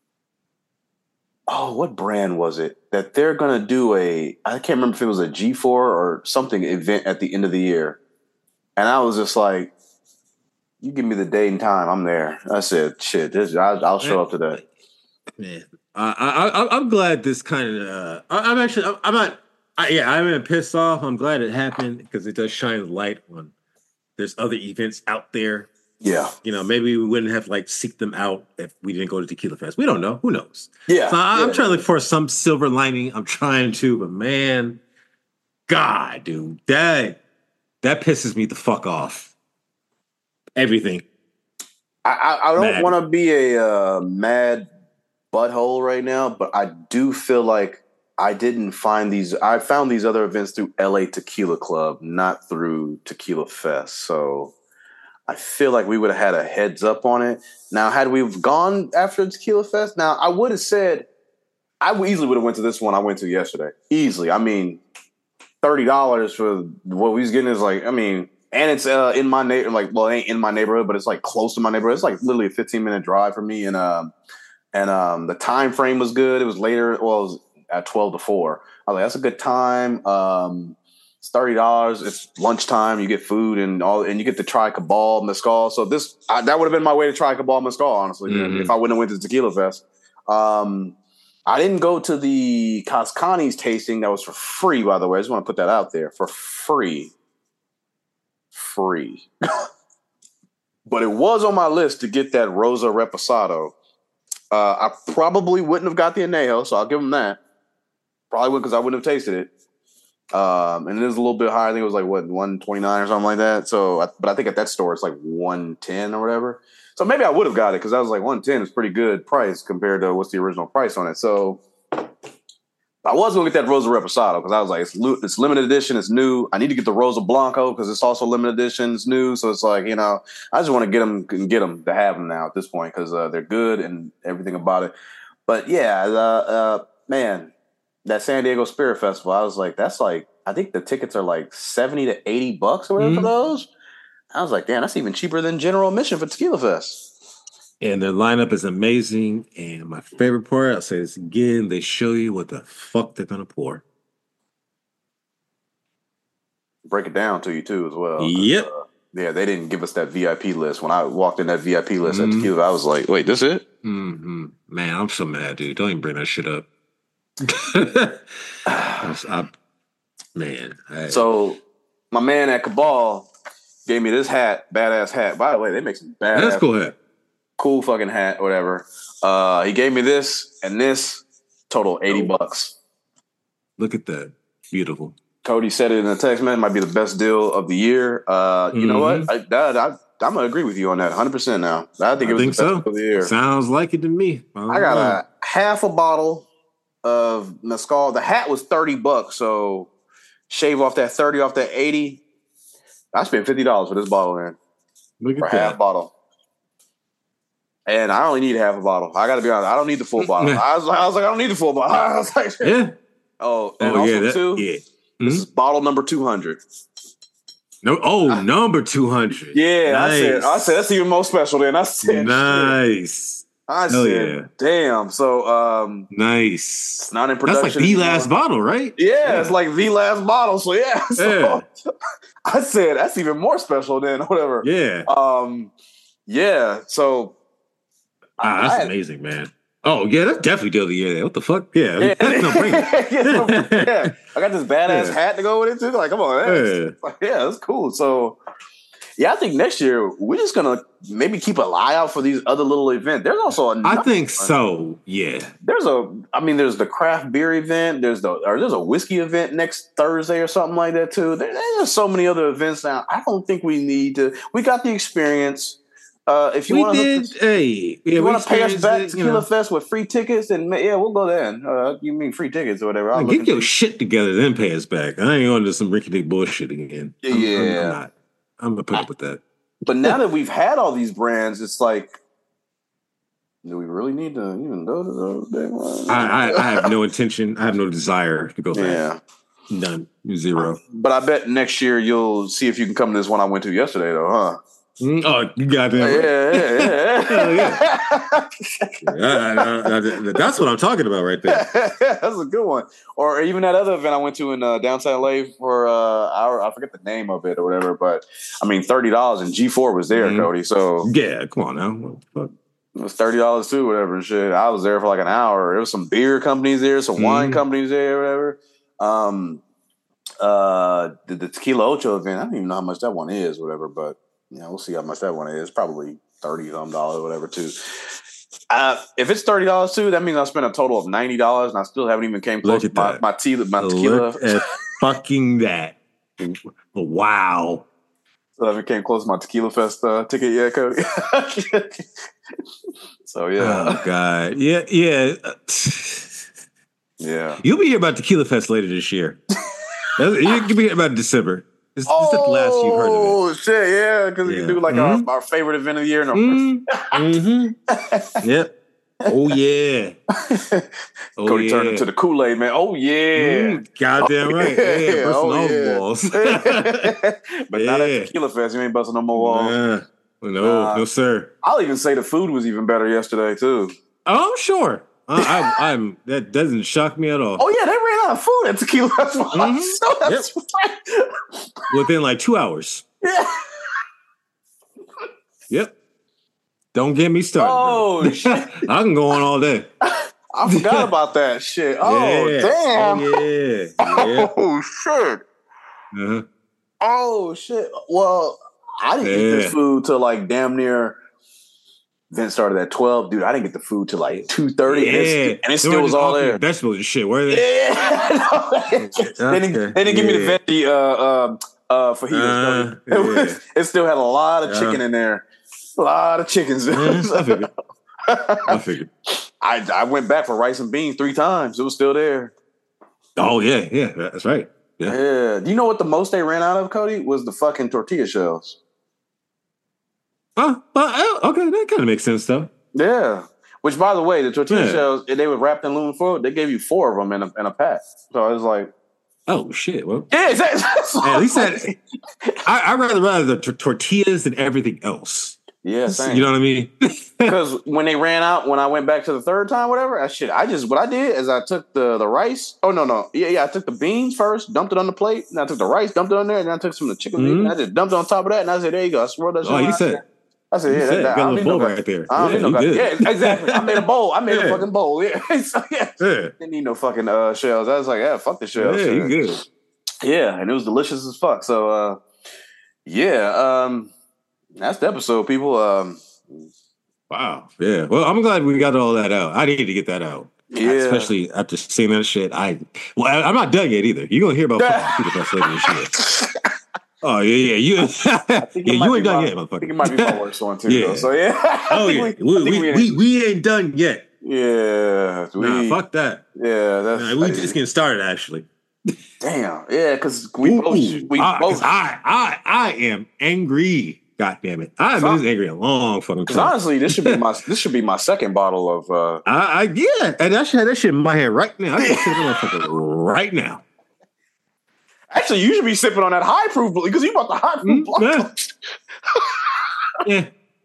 oh, what brand was it? That they're going to do a, I can't remember if it was a G four or something event at the end of the year. And I was just like, you give me the date and time, I'm there. I said, shit, this, I, I'll show up to that. Man. I, I, I'm glad this kind of. Uh, I, I'm actually. I'm, I'm not. I, yeah, I'm pissed off. I'm glad it happened because it does shine a light on. There's other events out there. Yeah, you know, maybe we wouldn't have like seek them out if we didn't go to Tequila Fest. We don't know. Who knows? Yeah, so I, yeah. I'm trying to look for some silver lining. I'm trying to, but man, God, dude, that that pisses me the fuck off. Everything. I, I, I don't want to be a uh, mad butthole right now, but I do feel like I didn't find these. I found these other events through L A Tequila Club, not through Tequila Fest. So I feel like we would have had a heads up on it. Now, had we gone after Tequila Fest, now I would have said I easily would have went to this one I went to yesterday. Easily, I mean, thirty dollars for what we was getting is like, I mean, and it's uh, in my neighborhood. Like, well, it ain't in my neighborhood, but it's like close to my neighborhood. It's like literally a fifteen minute drive for me, and um. And um, the time frame was good. It was later. Well, it was at twelve to four. I was like, that's a good time. Um, it's thirty dollars. It's lunchtime. You get food and all, and you get to try Cabal Mezcal. So this I, that would have been my way to try Cabal Mezcal, honestly, mm-hmm. if I wouldn't have went to Tequila Fest. Um, I didn't go to the Cascani's tasting. That was for free, by the way. I just want to put that out there. For free. Free. But it was on my list to get that Rosa Reposado. Uh, I probably wouldn't have got the Añejo, so I'll give them that. Probably would because I wouldn't have tasted it. Um, and it is a little bit higher. I think it was like, what, one twenty-nine or something like that. So, I, But I think at that store, it's like one ten or whatever. So maybe I would have got it because I was like, one ten is pretty good price compared to what's the original price on it. So I was going to get that Rosa Reposado because I was like, it's, it's limited edition. It's new. I need to get the Rosa Blanco because it's also limited edition. It's new. So it's like, you know, I just want to get them and get them to have them now at this point because uh, they're good and everything about it. But yeah, uh, uh, man, that San Diego Spirit Festival, I was like, that's like, I think the tickets are like seventy to eighty bucks or whatever mm-hmm. for those. I was like, damn, that's even cheaper than general admission for Tequila Fest. And their lineup is amazing. And my favorite part, I'll say this again, they show you what the fuck they're going to pour. Break it down to you, too, as well. Yep. Uh, yeah, they didn't give us that V I P list. When I walked in that V I P list mm-hmm. at Tequila, I was like, wait, this it? Mm-hmm. Man, I'm so mad, dude. Don't even bring that shit up. I, I, man. I, so, my man at Cabal gave me this hat, badass hat. By the way, they make some badass That's cool hat. Cool fucking hat, whatever. Uh, he gave me this and this, total eighty bucks. Look at that. Beautiful. Cody said it in the text, man. It might be the best deal of the year. Uh, you mm-hmm. know what? I, I, I, I'm going to agree with you on that one hundred percent now. I think it was think the best so. deal of the year. Sounds like it to me. I, I got know. a half a bottle of Mezcal. The hat was thirty bucks, so shave off that thirty off that eighty. I spent fifty dollars for this bottle, man. Look at for that. half bottle. And I only need half a bottle. I got to be honest. I don't need the full bottle. I was like, I was like, I don't need the full bottle. I was like, yeah. Oh, and oh, also yeah, that, too, yeah. Mm-hmm. This is bottle number two hundred. No, oh, I, number two hundred. Yeah, nice. I said, I said that's even more special. Then I said, nice. Shit. I Hell said, yeah. damn. So, um, nice. It's not in production. That's like the last bottle, right? Yeah, yeah, it's like the last bottle. So yeah, so yeah. I said that's even more special than whatever. Yeah. Um, yeah. So. Ah, that's I, amazing, man. Oh, yeah, that's definitely deal of the year. What the fuck? Yeah. yeah. That's no yeah, yeah. I got this badass yeah. hat to go with it, too. Like, come on. Man. Yeah. yeah, that's cool. So, yeah, I think next year we're just going to maybe keep an eye out for these other little events. There's also a... I think so, yeah. There's a... I mean, there's the craft beer event. There's the... Or there's a whiskey event next Thursday or something like that, too. There, there's so many other events now. I don't think we need to... We got the experience... Uh, if you want to, hey, yeah, you want to pay us back it, to Tequila know. Fest with free tickets, then yeah, we'll go there. Uh, you mean free tickets or whatever? I'll get your to... shit together, then pay us back. I ain't going to some rinky-dink bullshit again. Yeah, I'm, I'm, I'm not. I'm gonna put up with that. But now that we've had all these brands, it's like Do we really need to even go to those days? I, I, I have no intention. I have no desire to go back. Yeah. None. Zero. But I bet next year you'll see if you can come to this one I went to yesterday, though, huh? Mm, oh, you got that. Yeah, yeah, yeah. yeah. yeah. That's what I'm talking about right there. That's a good one. Or even that other event I went to in uh, downtown L A for uh, our, I forget the name of it or whatever, but I mean, thirty dollars and G four was there, mm-hmm. Cody. So yeah, come on now. What the fuck? It was thirty dollars too, whatever and shit. I was there for like an hour. There was some beer companies there, some mm-hmm. wine companies there, whatever. Um, uh, the, the Tequila Ocho event, I don't even know how much that one is, whatever, but yeah, we'll see how much that one is. Probably thirty some dollars, whatever, too. Uh, if it's thirty dollars too, that means I spent a total of ninety dollars, and I still haven't even came close to my, my, tea, my tequila. Look at fucking that! Wow. So I haven't came close to my Tequila Fest uh, ticket yet, Cody. So yeah. Oh god. Yeah. Yeah. Yeah. You'll be here about Tequila Fest later this year. You can be here about December. This, oh, this is the last you've heard of it. Oh shit, yeah, because yeah. we can do like mm-hmm. our, our favorite event of the year. No. Mm-hmm. Yep. Oh yeah. Oh, Cody yeah. turned into the Kool-Aid man. Oh yeah. Mm, goddamn oh, right. Yeah, yeah busting oh, all yeah. balls. But yeah. not at Tequila Fest. You ain't busting no more walls. Nah. No, uh, no, sir. I'll even say the food was even better yesterday too. Oh, I'm sure. I, I, I'm. That doesn't shock me at all. Oh yeah, they ran out of food at Tequila Fest. Mm-hmm. So that's yep. Within like two hours. Yeah. Yep. Don't get me started. Oh shit! I can go on all day. I forgot about that shit. Oh yeah. damn! Oh, yeah. yeah. Oh shit! Uh-huh. Oh shit! Well, I didn't yeah. get this food till like damn near. Event started at twelve, dude. I didn't get the food till like two thirty, yeah. and it, and it still was all there. Vegetables and shit. Where are they? Yeah, they didn't, they didn't give me the veggie uh, uh, uh, fajitas. Uh, it, was, yeah. it still had a lot of chicken uh, in there. A lot of chickens. Yeah, I figured. I figured. I, I went back for rice and beans three times. It was still there. Oh, yeah. Yeah, that's right. Yeah. Yeah. Do you know what the most they ran out of, Cody? Was the fucking tortilla shells. Oh, uh, okay. That kind of makes sense, though. Yeah. Which, by the way, the tortilla yeah. shells, they were wrapped in aluminum foil. They gave you four of them in a, in a pack. So I was like, oh, shit. Well, yeah, that's, that's at least that, I, I'd rather rather the t- tortillas than everything else. Yeah, same. You know what I mean? Because when they ran out, when I went back to the third time, whatever, I shit, I just what I did is I took the the rice. Oh no, no, yeah, yeah, I took the beans first, dumped it on the plate, and I took the rice, dumped it on there, and then I took some of the chicken mm-hmm. meat, and I just dumped it on top of that, and I said, "There you go." I swirled that shit. Oh, you said. I said, "Yeah, that, that, I don't need no right there. I don't yeah, need no yeah, exactly. I made a bowl. I made yeah. a fucking bowl. Yeah, so, yeah. yeah. Didn't need no fucking uh, shells. I was like, yeah, fuck the shells. Yeah, you good. Yeah, and it was delicious as fuck. So, uh, yeah, um, that's the episode, people. Um, Wow. Yeah. Well, I'm glad we got all that out. I needed to get that out. Yeah. Especially after seeing that shit. I well, I, I'm not done yet either. You're gonna hear about fucking people later this year. Oh yeah, yeah. You, yeah, you ain't done my, yet, motherfucker. I think it might be my worst one too. Yeah. Though. So yeah. Oh yeah. We we, we, we, we, we ain't done yet. Yeah. We, nah, fuck that. Yeah. That's nah, we like, just getting started actually. Damn. Yeah, because we Ooh, both we I, both I I I am angry. God damn it! I've been angry a long fucking time. Honestly, this should be my this should be my second bottle of. Uh, I, I yeah, and I should have that shit in my head right now. I can sit right now. Actually, you should be sipping on that high proof because you bought the high proof. Mm, yeah.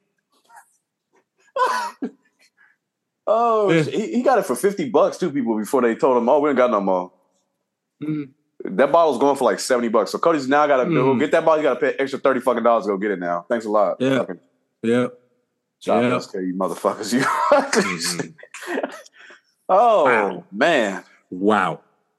yeah. Oh, yeah. He, he got it for fifty bucks too. People before they told him, "Oh, we ain't got no more." Mm. That bottle's going for like seventy bucks. So Cody's now got to mm. get that bottle. You got to pay extra thirty fucking dollars to go get it now. Thanks a lot. Yeah. Fucking yeah. Shop yeah. us, you motherfuckers. You. mm-hmm. Oh wow. Man. Wow.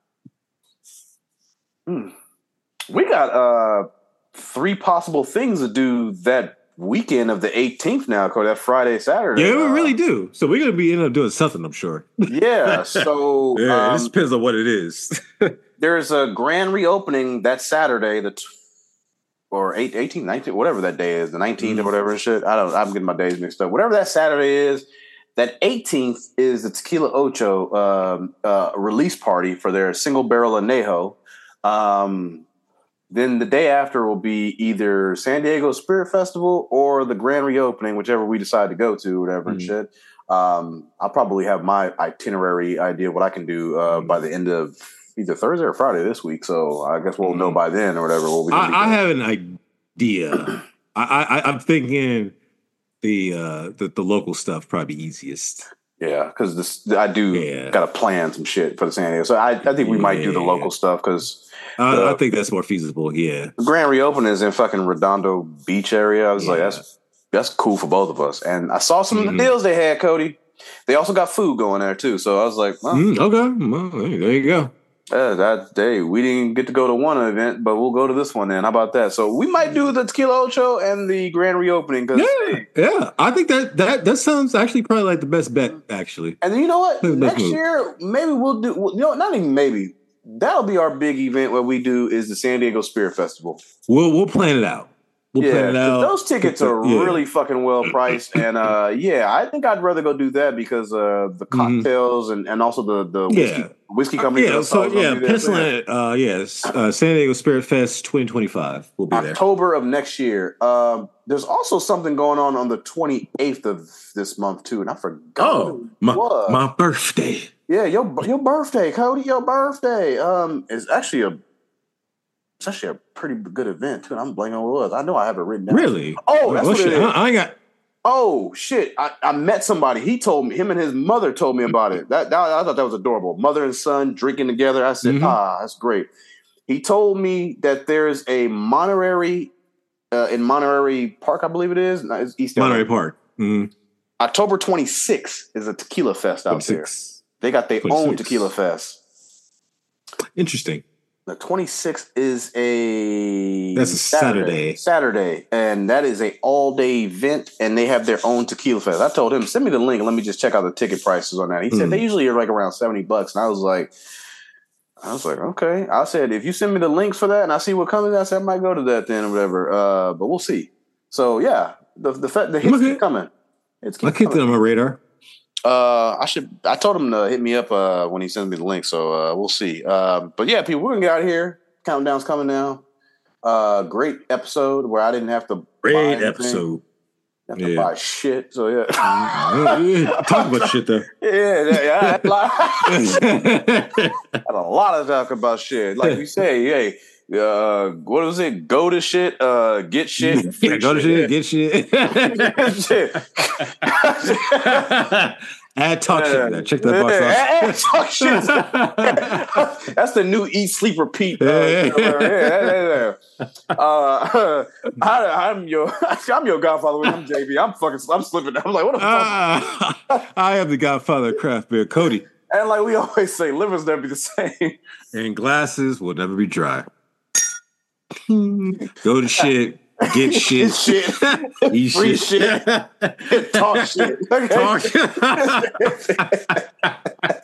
Hmm. We got uh three possible things to do that weekend of the eighteenth now, Cody. That Friday, Saturday. Yeah, we uh, really do. So we're gonna be end up doing something, I'm sure. Yeah. So yeah, um, it just depends on what it is. There's a grand reopening that Saturday, the t- or eight, eighteen, nineteen, whatever that day is, the nineteenth mm. or whatever and shit. I don't. I'm getting my days mixed up. Whatever that Saturday is, that eighteenth is the Tequila Ocho um, uh, release party for their single barrel añejo. Um, Then the day after will be either San Diego Spirit Festival or the grand reopening, whichever we decide to go to, whatever mm-hmm. and shit. Um, I'll probably have my itinerary idea what I can do uh, by the end of either Thursday or Friday this week. So I guess we'll know by then or whatever. What we I, I have an idea. I, I, I'm thinking the, uh, the the local stuff probably easiest. Yeah, because this I do yeah. got to plan some shit for the San Diego. So I, I think we yeah. might do the local stuff because I, I think that's more feasible. Yeah, the grand reopening is in fucking Redondo Beach area. I was yeah. like, that's. That's cool for both of us. And I saw some mm-hmm. of the deals they had, Cody. They also got food going there, too. So I was like, well, mm, okay. Well, there you go. Uh, that day, we didn't get to go to one event, but we'll go to this one then. How about that? So we might do the Tequila Ocho and the grand reopening. Cause, yeah, hey, yeah. I think that, that that sounds actually probably like the best bet, actually. And then you know what? Next move. year, maybe we'll do, you know, not even maybe. That'll be our big event. What we do is the San Diego Spirit Festival. We'll, we'll plan it out. We'll yeah, those tickets are yeah. really fucking well priced, and uh, yeah, I think I'd rather go do that because uh, the cocktails mm-hmm. and, and also the the whiskey, yeah. whiskey company. Uh, yeah, so yeah, penciling it. Uh, yes, uh, San Diego Spirit Fest twenty twenty-five. We'll be October there. October of next year. Um, there's also something going on on the twenty-eighth of this month too, and I forgot. Oh, my what. my birthday. Yeah, your your birthday, Cody. Your birthday. Um, is actually a. It's actually a pretty good event too. And I'm blanking on what it was. I know I have it written down. Really? Oh, that's what, what it is. I, I got. Oh shit! I, I met somebody. He told me. Him and his mother told me about it. That, that I thought that was adorable. Mother and son drinking together. I said, mm-hmm. ah, that's great. He told me that there's a Monterey uh, in Monterey Park, I believe it is. No, it's East Monterey L A. Park. Mm-hmm. October twenty-sixth is a tequila fest out there. They got their twenty-six own tequila fest. Interesting. The twenty-sixth is a that's a Saturday. Saturday, and that is a all day event, and they have their own tequila fest. I told him, send me the link and let me just check out the ticket prices on that. He mm. said they usually are like around seventy bucks, and I was like, I was like, okay. I said if you send me the links for that and I see what comes, I said I might go to that then or whatever. Uh, but we'll see. So yeah, the the the, the hits okay. keep coming. It's keep I keep that on my radar. Uh, I should. I told him to hit me up uh, when he sends me the link, so uh, we'll see. Uh, but yeah, people, we're gonna get out of here. Countdown's coming now. Uh, great episode where I didn't have to. Great episode. Have to yeah. buy shit. So yeah, talk about shit though. Yeah, yeah, yeah. I had, I had a lot of talk about shit. Like we say, hey. Uh, what was it? Go to shit, uh, get shit. Yeah, go to shit, get shit. Get shit. Add talk yeah. shit. Check that box yeah, off. Add talk shit. That's the new eat, sleep, repeat. Uh, yeah. uh, I, I'm your, I'm your godfather. I'm J B. I'm fucking, I'm slipping. I'm like, what the fuck? Uh, I am the godfather of craft beer, Cody. And like we always say, livers never be the same, and glasses will never be dry. Go to shit, get shit, shit. Eat free shit, shit. Talk shit, okay. Talk.